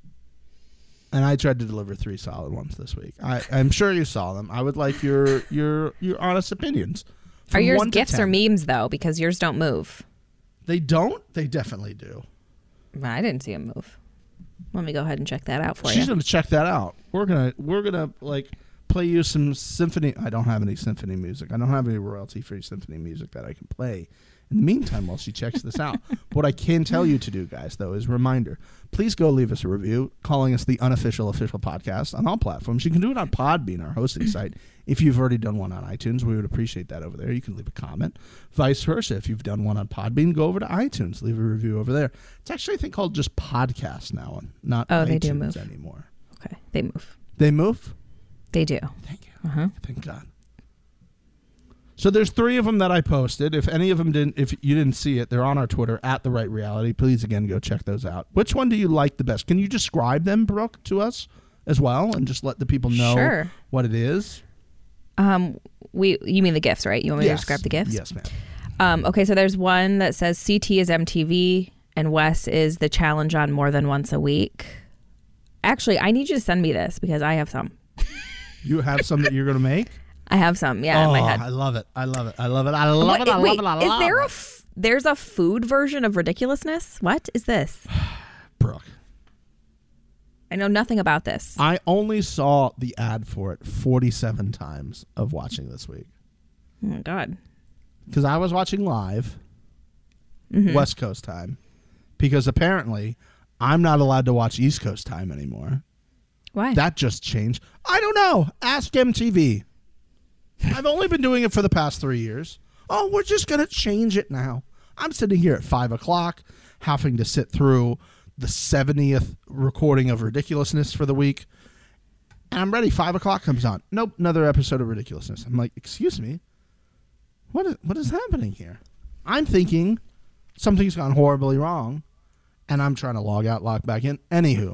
And I tried to deliver 3 solid ones this week. I'm sure you saw them. I would like your honest opinions. Are yours GIFs or memes, though? Because yours don't move. They don't? They definitely do. I didn't see them move. Let me go ahead and check that out for you. She's going to check that out. We're gonna like play you some symphony. I don't have any symphony music. I don't have any royalty-free symphony music that I can play in the meantime while she checks this out. What I can tell you to do, guys, though, is reminder. Please go leave us a review, calling us the unofficial official podcast on all platforms. You can do it on Podbean, our hosting site. If you've already done one on iTunes, we would appreciate that over there. You can leave a comment. Vice versa. If you've done one on Podbean, go over to iTunes, leave a review over there. It's actually, I think, called just podcast now, not iTunes they do move anymore. Okay, they move. They move? They do. Thank you. Thank God. So there's 3 of them that I posted. If any of them didn't, if you didn't see it, they're on our Twitter at The Right Reality. Please, again, go check those out. Which one do you like the best? Can you describe them, Brooke, to us as well, and just let the people know what it is? You mean the GIFs, right? You want me to describe the GIFs? Yes, ma'am. Okay, so there's one that says CT is MTV and Wes is the challenge on More Than Once a Week. Actually, I need you to send me this because I have some. You have some that you're going to make? I have some, in my head. I love it. I love it. I love it. I love it. I love it. I love it. Is there there's a food version of ridiculousness? What is this? Brooke. I know nothing about this. I only saw the ad for it 47 times of watching this week. Oh, my God. Because I was watching live, West Coast time, because apparently I'm not allowed to watch East Coast time anymore. Why? That just changed. I don't know. Ask MTV. I've only been doing it for the past 3 years. Oh, we're just going to change it now. I'm sitting here at 5 o'clock having to sit through the 70th recording of Ridiculousness for the week. And I'm ready. 5 o'clock comes on. Nope, another episode of Ridiculousness. I'm like, excuse me? What is happening here? I'm thinking something's gone horribly wrong, and I'm trying to log out, log back in. Anywho,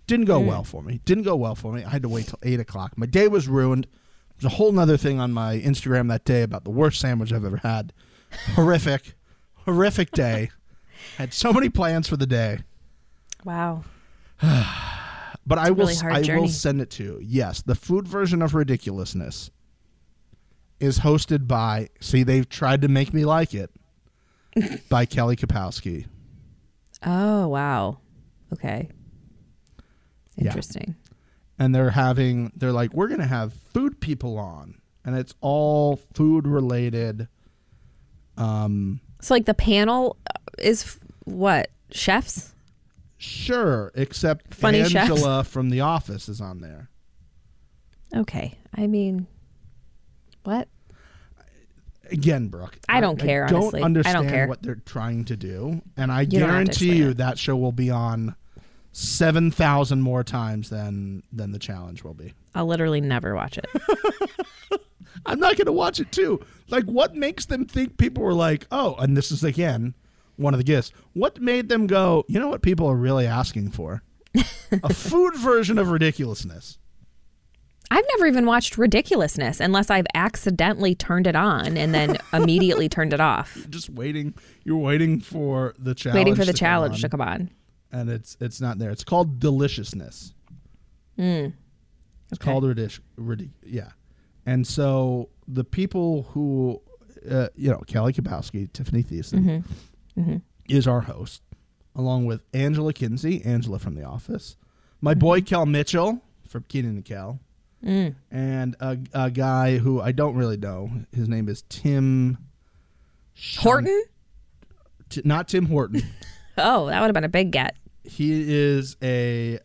Didn't go well for me. I had to wait till 8 o'clock. My day was ruined. There's a whole nother thing on my Instagram that day about the worst sandwich I've ever had. Horrific day. Had so many plans for the day. Wow. But I will journey. send it to you. Yes, the food version of Ridiculousness is hosted by, see, they've tried to make me like it, by Kelly Kapowski. Oh, wow. Okay. Interesting. Yeah. And they're like, we're going to have food people on. And it's all food related. So like the panel is what? Chefs? Sure, except Funny Angela from The Office is on there. Okay. I mean, what? Again, Brooke, I don't care, honestly. Don't understand I don't care. what they're trying to do. And I You don't have to guarantee explain you it. that show will be on 7,000 more times than the challenge will be. I'll literally never watch it. I'm not going to watch it too. Like, what makes them think people were like, oh, and this is, again, one of the gifts. What made them go, you know what people are really asking for? A food version of Ridiculousness. I've never even watched Ridiculousness unless I've accidentally turned it on and then immediately turned it off. Just waiting. You're waiting for the challenge. Waiting for the to challenge to come on, come on. and it's not there. It's called Deliciousness. It's called yeah. And so the people who, Kelly Kapowski, Tiffany Thiessen, is our host, along with Angela Kinsey, Angela from The Office, my boy Kel Mitchell from Keenan and Kel, and a guy who I don't really know. His name is Tim Horton? Not Tim Horton. Oh, that would have been a big get. He is a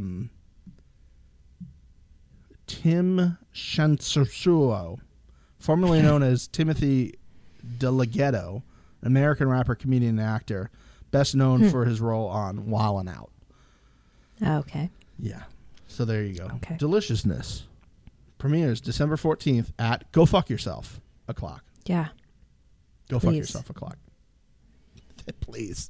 Tim Shansuo, formerly known as Timothy DeLaGhetto, an American rapper, comedian, and actor, best known for his role on Wild 'N Out. Okay. Yeah. So there you go. Okay. Deliciousness premieres December 14th at Go Fuck Yourself o'clock. Yeah. Go Fuck Please. Yourself o'clock. Please.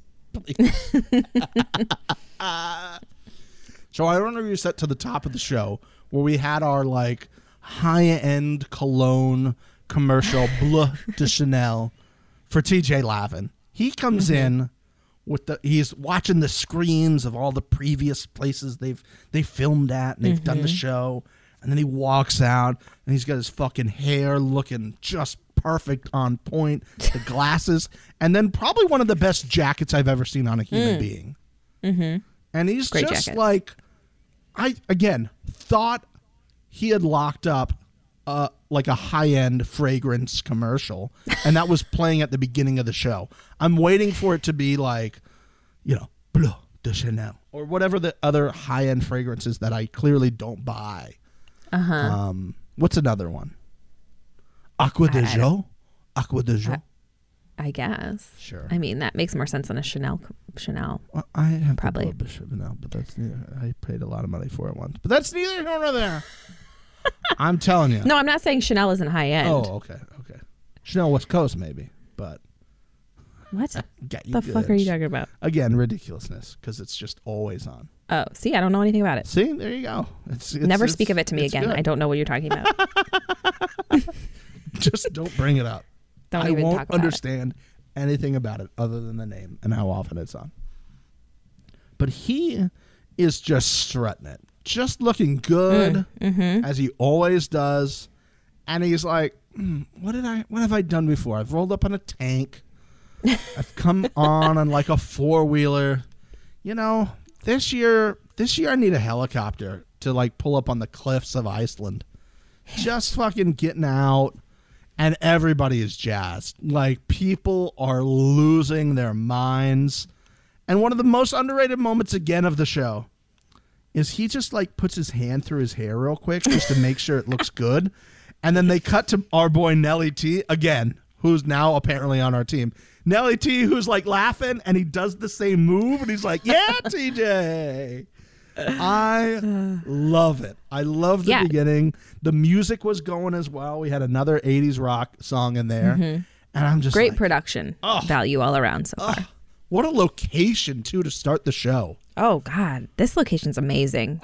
So I want to reset to the top of the show where we had our like high-end cologne commercial Bleu de Chanel for TJ Lavin. He comes in with he's watching the screens of all the previous places they filmed at and they've done the show, and then he walks out and he's got his fucking hair looking just perfect, on point, the glasses, and then probably one of the best jackets I've ever seen on a human being. And he's Great just jacket. like, I again thought he had locked up like a high-end fragrance commercial, and that was playing at the beginning of the show. I'm waiting for it to be like, Bleu de Chanel or whatever the other high-end fragrances that I clearly don't buy. What's another one? Aqua de Jo? Aqua de Jo? I guess. Sure. I mean, that makes more sense than a Chanel. Well, I have Probably. the Chanel, but that's I paid a lot of money for it once. But that's neither here nor there. I'm telling you. No, I'm not saying Chanel isn't high end. Oh, okay. Chanel West Coast, maybe, but What got you the good. fuck are you talking about? Again, ridiculousness, because it's just always on. Oh, see, I don't know anything about it. See, there you go. Never speak of it to me it's again. good. I don't know what you're talking about. Just don't bring it up. Don't I even won't talk about understand anything about it other than the name and how often it's on. But he is just strutting it, just looking good as he always does. And he's like, what have I done before? I've rolled up on a tank. I've come on like a 4-wheeler. This year I need a helicopter to like pull up on the cliffs of Iceland. Just fucking getting out. And everybody is jazzed. Like, people are losing their minds. And one of the most underrated moments, again, of the show is he just, like, puts his hand through his hair real quick just to make sure it looks good. And then they cut to our boy Nelly T, again, who's now apparently on our team. Nelly T, who's, like, laughing, and he does the same move, and he's like, yeah, TJ. I love it. I love the beginning. The music was going as well. We had another 80s rock song in there. And I'm just Great like, production value all around so far. What a location, too, to start the show. Oh, God. This location's amazing.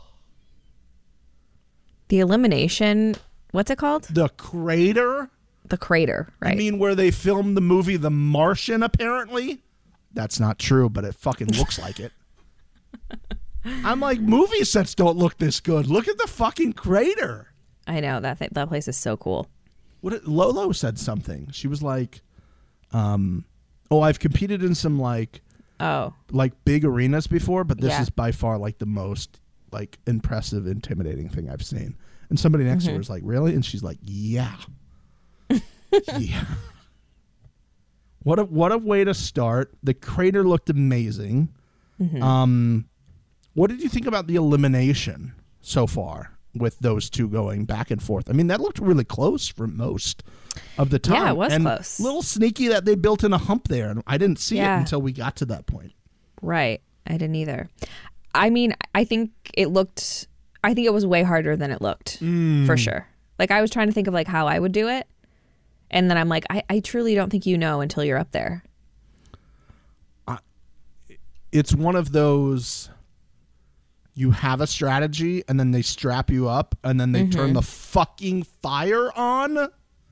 The Elimination, what's it called? The crater? The crater, right? I mean, where they filmed the movie The Martian, apparently? That's not true, but it fucking looks like it. I'm like, movie sets don't look this good. Look at the fucking crater. I know. That place is so cool. Lolo said something. She was like, I've competed in some like big arenas before, but this is by far like the most like impressive, intimidating thing I've seen. And somebody next to her was like, really? And she's like, yeah. Yeah. What a way to start. The crater looked amazing. What did you think about the elimination so far with those two going back and forth? I mean, that looked really close for most of the time. Yeah, it was and close. A little sneaky that they built in a hump there, and I didn't see it until we got to that point. Right. I didn't either. I mean, I think it was way harder than it looked, for sure. Like, I was trying to think of like how I would do it. And then I'm like, I truly don't think you know until you're up there. It's one of those, you have a strategy and then they strap you up and then they turn the fucking fire on.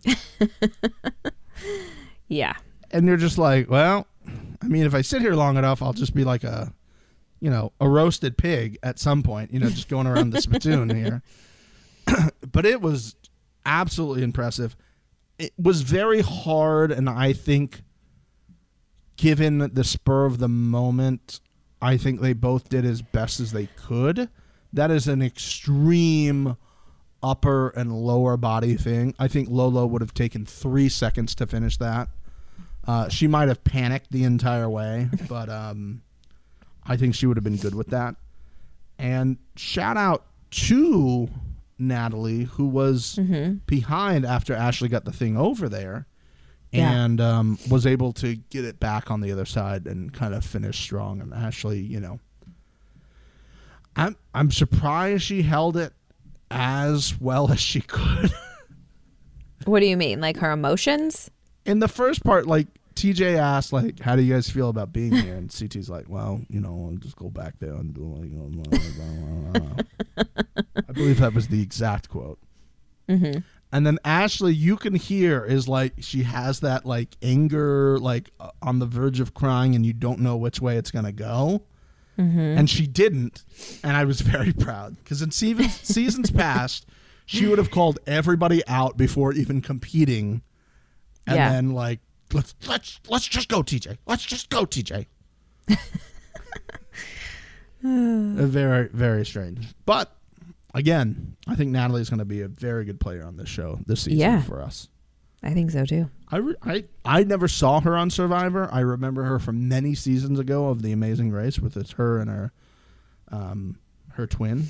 Yeah. And you're just like, well, I mean, if I sit here long enough, I'll just be like a roasted pig at some point, just going around the spittoon here. But it was absolutely impressive. It was very hard, and I think given the spur of the moment, I think they both did as best as they could. That is an extreme upper and lower body thing. I think Lolo would have taken 3 seconds to finish that. She might have panicked the entire way, but I think she would have been good with that. And shout out to Natalie, who was behind after Ashley got the thing over there and was able to get it back on the other side and kind of finish strong. And Ashley, I'm surprised she held it as well as she could. What do you mean? Like her emotions? In the first part, like TJ asked, like, how do you guys feel about being here? And CT's like, well, I'll just go back there and do I believe that was the exact quote. And then Ashley, you can hear, is like, she has that like anger, like on the verge of crying, and you don't know which way it's going to go. And she didn't. And I was very proud because in seasons past, she would have called everybody out before even competing. And then like, let's just go, TJ. Let's just go, TJ. Very, very strange. But again, I think Natalie is going to be a very good player on this show this season for us. I think so too. I never saw her on Survivor. I remember her from many seasons ago of The Amazing Race with her and her twin.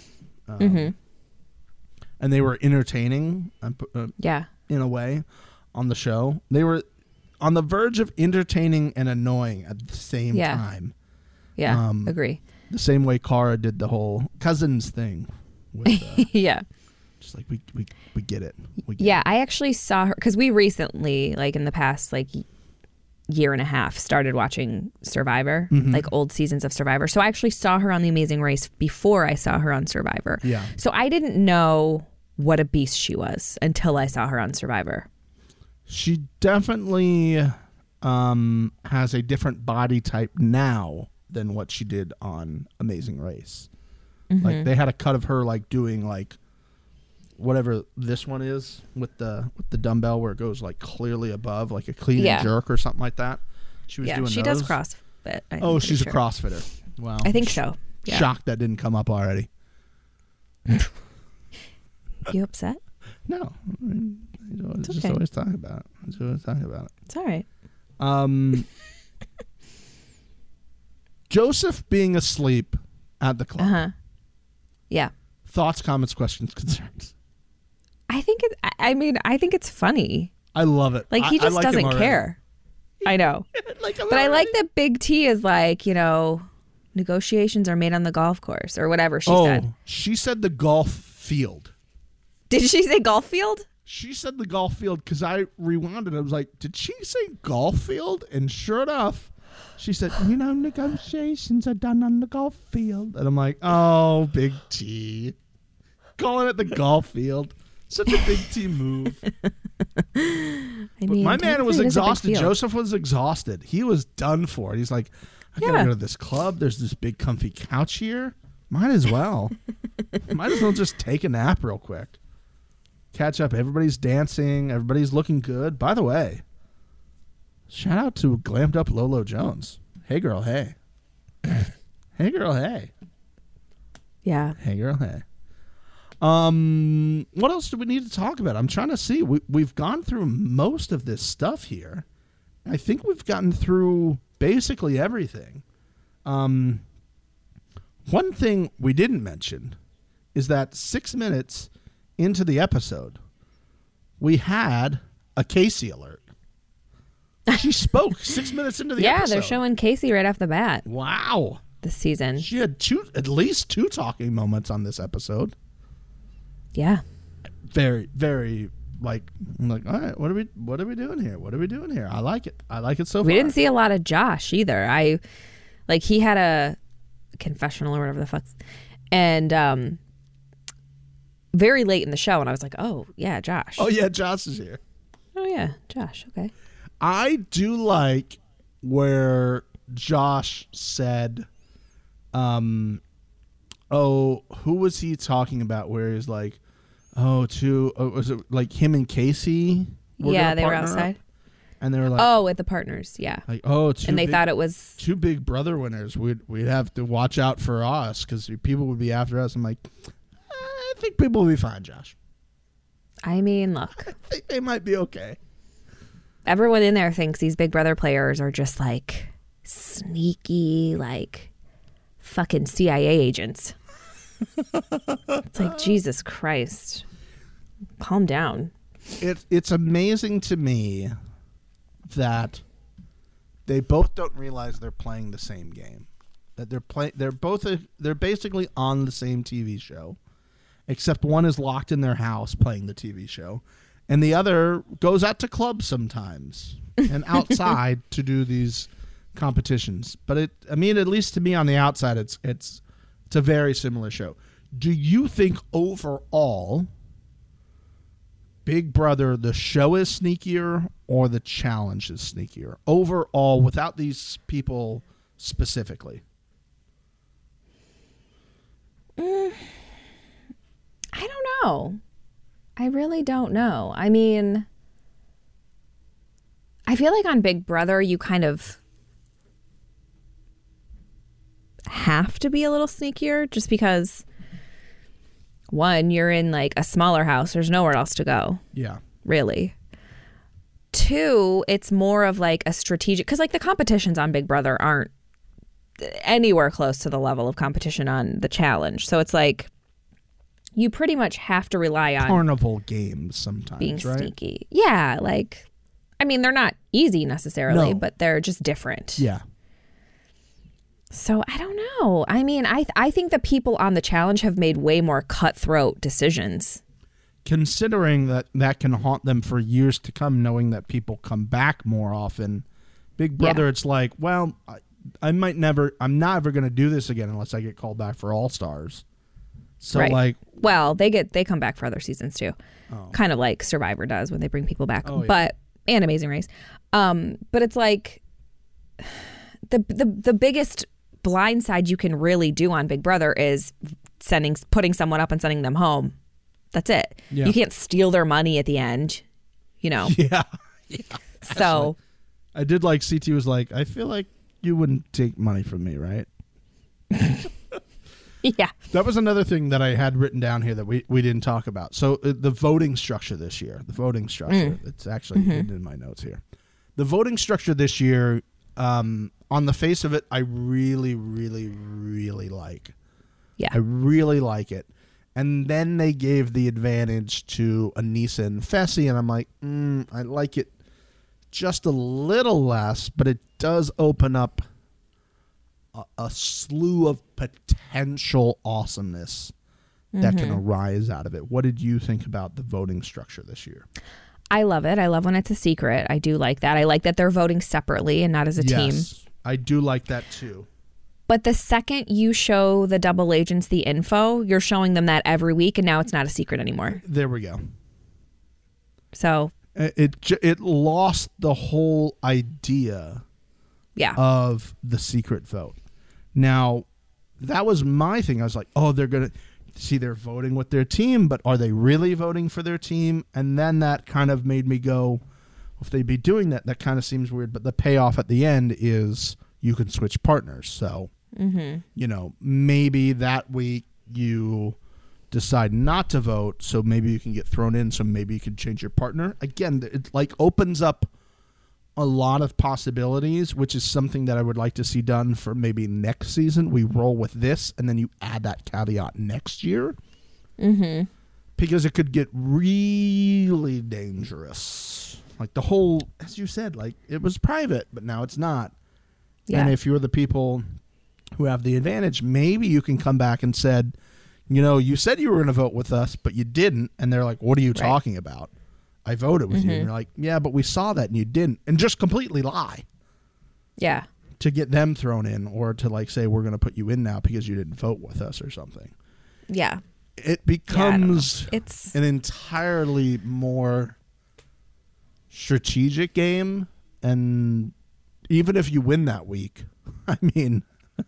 And they were entertaining. In a way, on the show. They were on the verge of entertaining and annoying at the same time. Yeah, agree. The same way Cara did the whole cousins thing. With, just like we get it. I actually saw her because we recently, like in the past, like year and a half, started watching Survivor, like old seasons of Survivor. So I actually saw her on The Amazing Race before I saw her on Survivor. Yeah. So I didn't know what a beast she was until I saw her on Survivor. She definitely has a different body type now than what she did on Amazing Race. Like they had a cut of her like doing like whatever this one is with the dumbbell where it goes like clearly above, like a clean and jerk or something like that. She was doing she those. does CrossFit. She's a CrossFitter. Wow. I think so. Yeah. Shocked that didn't come up already. You upset? No. Just always talk about it. It's all right. Joseph being asleep at the club. Yeah. Thoughts, comments, questions, concerns. I think it's funny. I love it. Like he just doesn't care. I know. But I like that Big T is like, negotiations are made on the golf course or whatever she said. She said the golf field. Did she say golf field? She said the golf field because I rewound it. I was like, did she say golf field? And sure enough, She said, negotiations are done on the golf field. And I'm like, oh, Big T. Calling it the golf field. Such a Big T move. My man was exhausted. Joseph was exhausted. He was done for. He's like, I gotta go to this club. There's this big comfy couch here. Might as well. Might as well just take a nap real quick. Catch up. Everybody's dancing. Everybody's looking good. By the way, shout out to Glammed Up Lolo Jones. Hey, girl, hey. Hey, girl, hey. Yeah. Hey, girl, hey. What else do we need to talk about? I'm trying to see. We've gone through most of this stuff here. I think we've gotten through basically everything. One thing we didn't mention is that 6 minutes into the episode, we had a Casey alert. She spoke 6 minutes into the episode. Yeah, they're showing Casey right off the bat. Wow. This season. She had at least two talking moments on this episode. Yeah. Very, very I'm like, all right, what are we doing here? What are we doing here? I like it. I like it so far. We didn't see a lot of Josh either. He had a confessional or whatever the fuck. And very late in the show, and I was like, oh yeah, Josh. Oh yeah, Josh is here. Oh yeah, Josh, okay. I do like where Josh said, who was he talking about where he's like, was it like him and Casey? Yeah, they were outside. Up? And they were like, at the partners, yeah. Like, and they thought it was 2 Big Brother winners. We'd have to watch out for us because people would be after us. I'm like, I think people will be fine, Josh. I mean, look. I think they might be okay. Everyone in there thinks these Big Brother players are just like sneaky, like fucking CIA agents. It's like, Jesus Christ. Calm down. It's amazing to me that they both don't realize they're playing the same game. That they're basically on the same TV show, except one is locked in their house playing the TV show, and the other goes out to clubs sometimes and outside to do these competitions. But at least to me on the outside, it's a very similar show. Do you think overall Big Brother, the show is sneakier or the challenge is sneakier? Overall, without these people specifically. I don't know. I really don't know. I mean, I feel like on Big Brother, you kind of have to be a little sneakier just because, one, you're in like a smaller house. There's nowhere else to go. Yeah. Really. 2, it's more of like a strategic, because like the competitions on Big Brother aren't anywhere close to the level of competition on the challenge. So it's like you pretty much have to rely on carnival games sometimes, being right? sneaky. Yeah, like, I mean, they're not easy necessarily, but they're just different. Yeah. So I don't know. I mean, I think the people on the challenge have made way more cutthroat decisions. Considering that can haunt them for years to come, knowing that people come back more often. Big Brother, It's like, well, I'm not ever going to do this again unless I get called back for All Stars. So right. Well, they come back for other seasons too. Oh. Kind of like Survivor does when they bring people back. Oh, yeah. But and Amazing Race. But it's like the biggest blindside you can really do on Big Brother is putting someone up and sending them home. That's it. Yeah. You can't steal their money at the end, you know. Yeah. So I did like CT was like, I feel like you wouldn't take money from me, right? Yeah. That was another thing that I had written down here that we didn't talk about. So the voting structure this year, it's actually in my notes here. The voting structure this year, on the face of it, I really, really, really like. Yeah. I really like it. And then they gave the advantage to Aneesa and Fessy, and I'm like, I like it just a little less, but it does open up a slew of potential awesomeness that can arise out of it. What did you think about the voting structure this year? I love it. I love when it's a secret. I do like that. I like that they're voting separately and not as a team. I do like that too. But the second you show the double agents the info, you're showing them that every week, and now it's not a secret anymore. There we go. So it lost the whole idea of the secret vote. Now, that was my thing. I was like, oh, they're going to see they're voting with their team, but are they really voting for their team? And then that kind of made me go, if they'd be doing that, that kind of seems weird. But the payoff at the end is you can switch partners. So, maybe that week you decide not to vote, so maybe you can get thrown in, so maybe you can change your partner. Again, it like opens up a lot of possibilities, which is something that I would like to see done for maybe next season. We roll with this, and then you add that caveat next year. Because it could get really dangerous. Like the whole, as you said, like it was private, but now it's not. Yeah. And if you're the people who have the advantage, maybe you can come back and said, you said you were going to vote with us, but you didn't. And they're like, what are you talking about? I voted with you. And you're like, yeah, but we saw that and you didn't. And just completely lie. Yeah. To get them thrown in, or to like say, we're going to put you in now because you didn't vote with us or something. Yeah. It becomes an entirely more strategic game. And even if you win that week, I mean,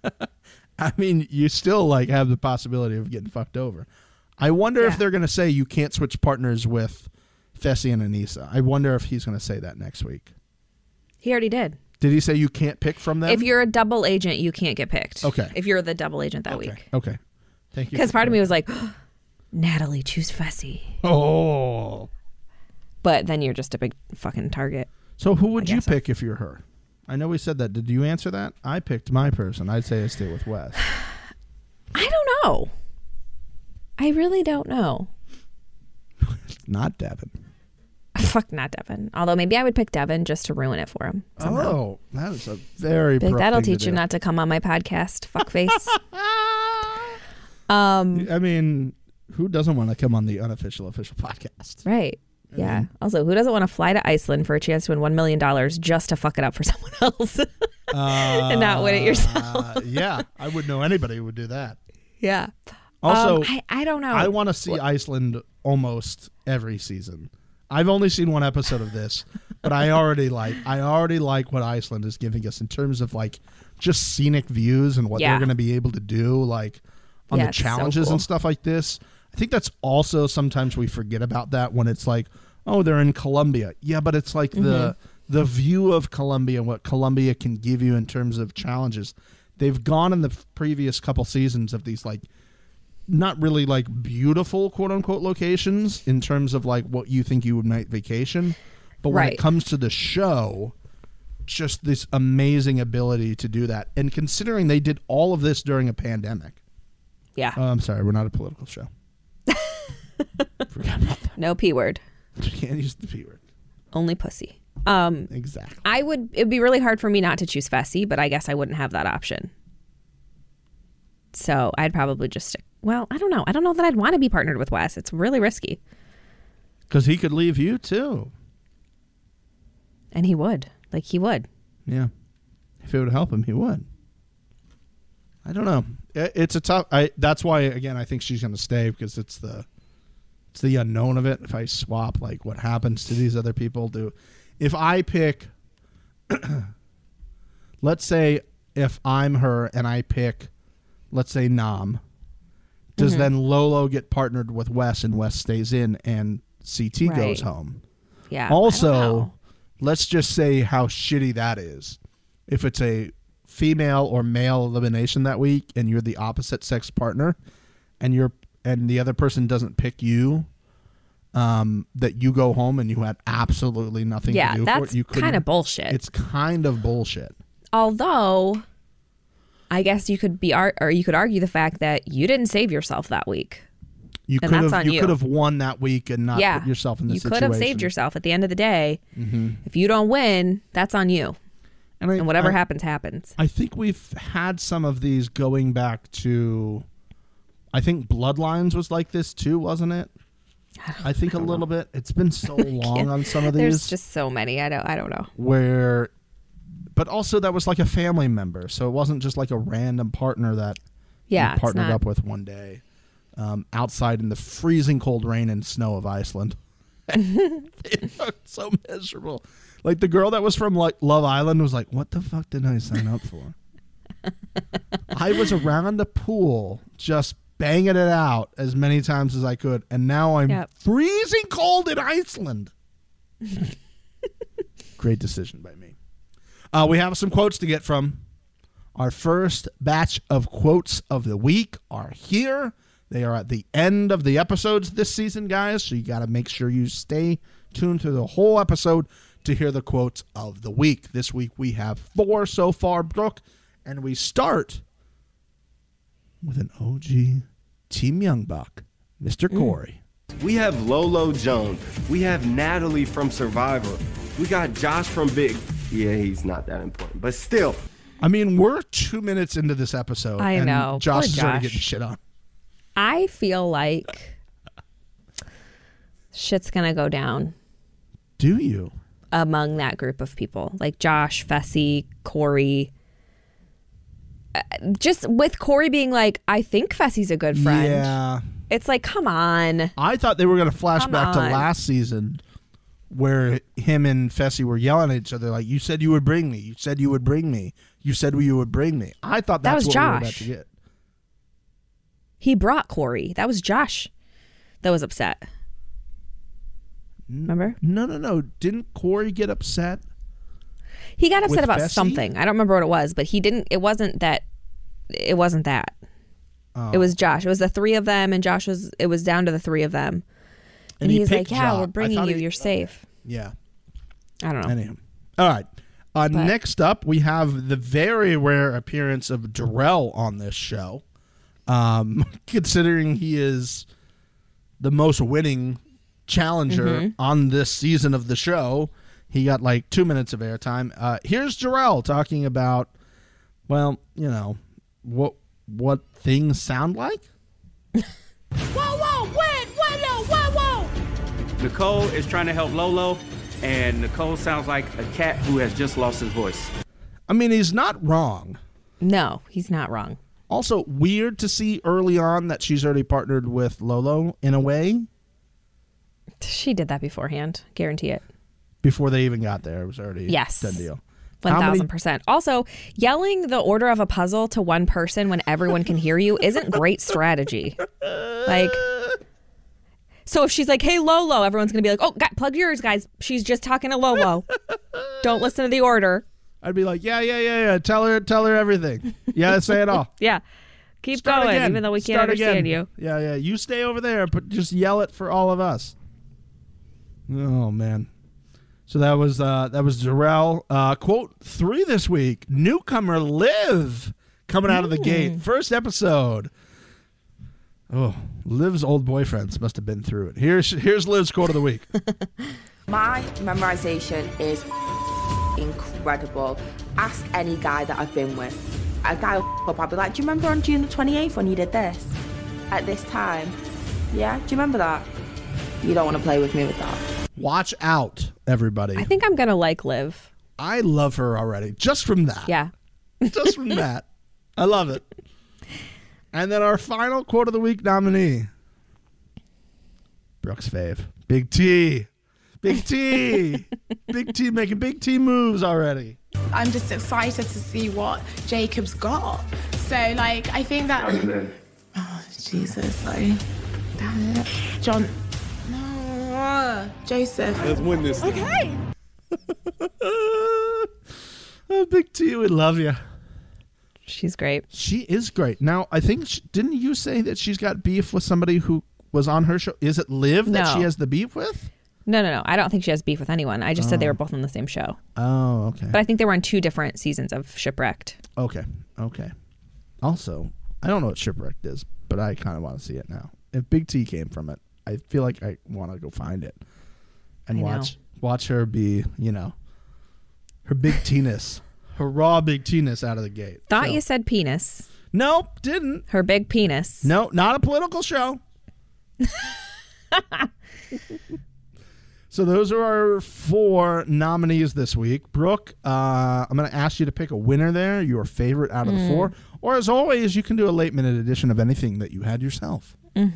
you still like have the possibility of getting fucked over. I wonder if they're going to say you can't switch partners with Fessy and Anissa. I wonder if he's going to say that next week. He already did. Did he say you can't pick from them? If you're a double agent, you can't get picked. Okay. If you're the double agent that week. Okay. Thank you. Because part of me was like, Natalie, choose Fessy. Oh. But then you're just a big fucking target. So who would you pick if you're her? I know we said that. Did you answer that? I picked my person. I'd say I stay with Wes. I don't know. I really don't know. Not Devin. Fuck, not Devin. Although maybe I would pick Devin just to ruin it for him somehow. Oh, that is a very big. That'll teach you do. not to come on my podcast, fuckface. I mean, who doesn't want to come on the official podcast? Right. Yeah. Also, who doesn't want to fly to Iceland for a chance to win $1 million just to fuck it up for someone else and not win it yourself? Yeah. I wouldn't know anybody who would do that. Yeah. Also, I don't know. I want to see Iceland almost every season. I've only seen one episode of this, but I already like what Iceland is giving us in terms of like just scenic views and what they're going to be able to do like on the challenges and stuff like this. I think that's also sometimes we forget about that when it's like, oh, they're in Colombia. Yeah, but it's like the view of Colombia and what Colombia can give you in terms of challenges. They've gone in the previous couple seasons of these like not really like beautiful quote unquote locations in terms of like what you think you would make vacation. But when it comes to the show, just this amazing ability to do that. And considering they did all of this during a pandemic. Yeah. I'm sorry, we're not a political show. Forgot about that. No P word. You can't use the P word. Only pussy. Exactly. It'd be really hard for me not to choose Fessy, but I guess I wouldn't have that option. So I'd probably just stick. Well, I don't know. I don't know that I'd want to be partnered with Wes. It's really risky. Because he could leave you too. And he would. Like he would. Yeah. If it would help him, he would. I don't know. It's a tough. That's why again I think she's going to stay because it's the unknown of it. If I swap, like what happens to these other people? If I pick, let's say if I'm her and I pick, let's say Nam, does then Lolo get partnered with Wes and Wes stays in and CT goes home? Yeah. Also, let's just say how shitty that is. If it's a female or male elimination that week and you're the opposite sex partner and the other person doesn't pick you, that you go home and you had absolutely nothing to do for it. Yeah, that's kind of bullshit. It's kind of bullshit. Although, I guess you could argue the fact that you didn't save yourself that week. You could have won that week and not put yourself in this situation. You could have saved yourself at the end of the day. Mm-hmm. If you don't win, that's on you. And whatever happens, happens. I think we've had some of these going back to, I think Bloodlines was like this too, wasn't it? I think a little bit. It's been so long on some of these. There's just so many. I don't know. Where but also that was like a family member, so it wasn't just like a random partner that Yeah, you it's partnered not. up with one day outside in the freezing cold rain and snow of Iceland. It looked so miserable. Like the girl that was from like Love Island was like, "What the fuck did I sign up for?" I was around the pool just banging it out as many times as I could, and now I'm freezing cold in Iceland. Great decision by me. We have some quotes to get from. Our first batch of quotes of the week are here. They are at the end of the episodes this season, guys, so you got to make sure you stay tuned to the whole episode to hear the quotes of the week. This week we have 4 so far, Brooke, and we start with an OG Team Youngbuck, Mr. Corey. We have Lolo Jones. We have Natalie from Survivor. We got Josh from Big. Yeah, he's not that important, but still. I mean, we're 2 minutes into this episode. I and know. Josh Poor is already Josh. getting shit on. I feel like shit's going to go down Do you? among that group of people. Like Josh, Fessy, Corey. Just with Corey being like, I think Fessy's a good friend. Yeah. It's like, come on. I thought they were going to flash Come back to on. last season where him and Fessy were yelling at each other like, you said you would bring me. You said you would bring me. You said you would bring me. I thought That that's was what we were about Josh. to get. He brought Corey. That was Josh that was upset. Remember? No. Didn't Corey get upset? He got upset With about Fessy? something. I don't remember what it was, but he didn't. It wasn't that. It wasn't that. Oh. It was Josh. It was the 3 of them, and Josh was. It was down to the 3 of them, and he he's picked like, "Yeah, Josh. we're I bringing thought you. he- You're safe." Yeah. I don't know. Anyhow. All right. Next up, we have the very rare appearance of Darrell on this show. Considering he is the most winning challenger on this season of the show, he got like 2 minutes of airtime. Here's Darrell talking about, well, you know, what things sound like. Whoa, wait, whoa. Nicole is trying to help Lolo, and Nicole sounds like a cat who has just lost his voice. I mean, he's not wrong. No, he's not wrong. Also, weird to see early on that she's already partnered with Lolo in a way She did that beforehand. Guarantee it. before they even got there. It was already Yes. done deal. How many- 1,000%. Also, yelling the order of a puzzle to one person when everyone can hear you isn't great strategy. Like, so if she's like, "Hey, Lolo," everyone's going to be like, "Oh, plug your ears, guys. She's just talking to Lolo. Don't listen to the order." I'd be like, yeah. Tell her everything. Yeah, say it all. Yeah. Keep Start going, again. even though we can't Start understand again. you. Yeah. You stay over there, but just yell it for all of us. Oh man. So that was Darrell. Quote 3 this week. Newcomer Liv coming out of the gate. First episode. Oh, Liv's old boyfriends must have been through it. Here's Liv's quote of the week. My memorization is incredible. Ask any guy that I've been with. A guy will up, I'll be like, "Do you remember on June the 28th when you did this? At this time? Yeah? Do you remember that?" You don't want to play with me with that. Watch out, everybody. I think I'm going to like Liv. I love her already, just from that. Yeah. Just from that. I love it. And then our final quote of the week nominee, Brooke's fave, Big T. Big T. Big T making Big T moves already. I'm just excited to see what Jacob's got. So, like, I think that. Oh, Jesus, sorry. Damn it. John. No. Joseph. Let's win this. Okay. Oh, Big T, we love you. She's great. She is great. Now, I think, didn't you say that she's got beef with somebody who was on her show? Is it Liv that No. she has the beef with? No. I don't think she has beef with anyone. I just said they were both on the same show. Oh, okay. But I think they were on 2 different seasons of Shipwrecked. Okay. Also, I don't know what Shipwrecked is, but I kind of want to see it now. If Big T came from it, I feel like I want to go find it and I know. watch her be, her big T-ness, her raw big T-ness out of the gate. Thought So- you said penis. Nope, didn't. Her big penis. No, not a political show. So those are our 4 nominees this week. Brooke, I'm going to ask you to pick a winner there, your favorite out of the 4. Or as always, you can do a late-minute edition of anything that you had yourself.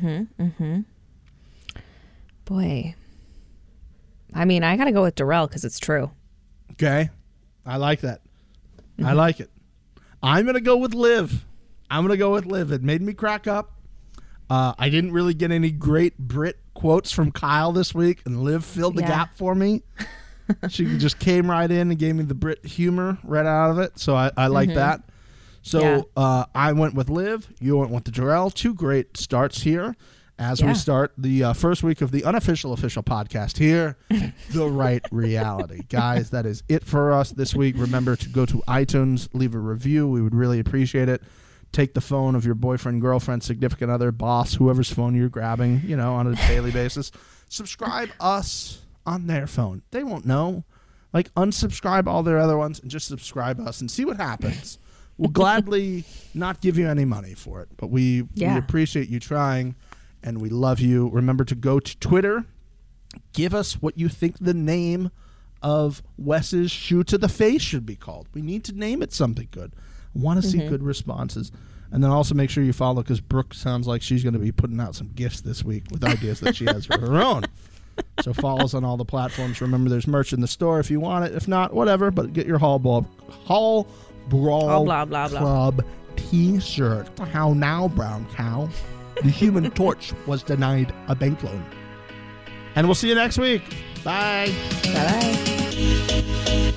Boy. I mean, I got to go with Darrell because it's true. Okay. I like that. I like it. I'm going to go with Liv. It made me crack up. I didn't really get any great Brit quotes from Kyle this week, and Liv filled the gap for me. She just came right in and gave me the Brit humor right out of it, so I like that. So I went with Liv. You went with the Jarrell. 2 great starts here as we start the first week of the unofficial official podcast here, The Right Reality. Guys, that is it for us this week. Remember to go to iTunes, leave a review. We would really appreciate it. Take the phone of your boyfriend, girlfriend, significant other, boss, whoever's phone you're grabbing, on a daily basis. Subscribe us on their phone. They won't know. Like, unsubscribe all their other ones and just subscribe us and see what happens. We'll gladly not give you any money for it, but we appreciate you trying, and we love you. Remember to go to Twitter. Give us what you think the name of Wes's shoe to the face should be called. We need to name it something good. I want to see good responses. And then also make sure you follow, because Brooke sounds like she's going to be putting out some gifts this week with ideas that she has for her own. So follow us on all the platforms. Remember, there's merch in the store if you want it. If not, whatever. But get your Hall Brawl Club T-shirt. How now, brown cow? The Human Torch was denied a bank loan. And we'll see you next week. Bye. Bye-bye.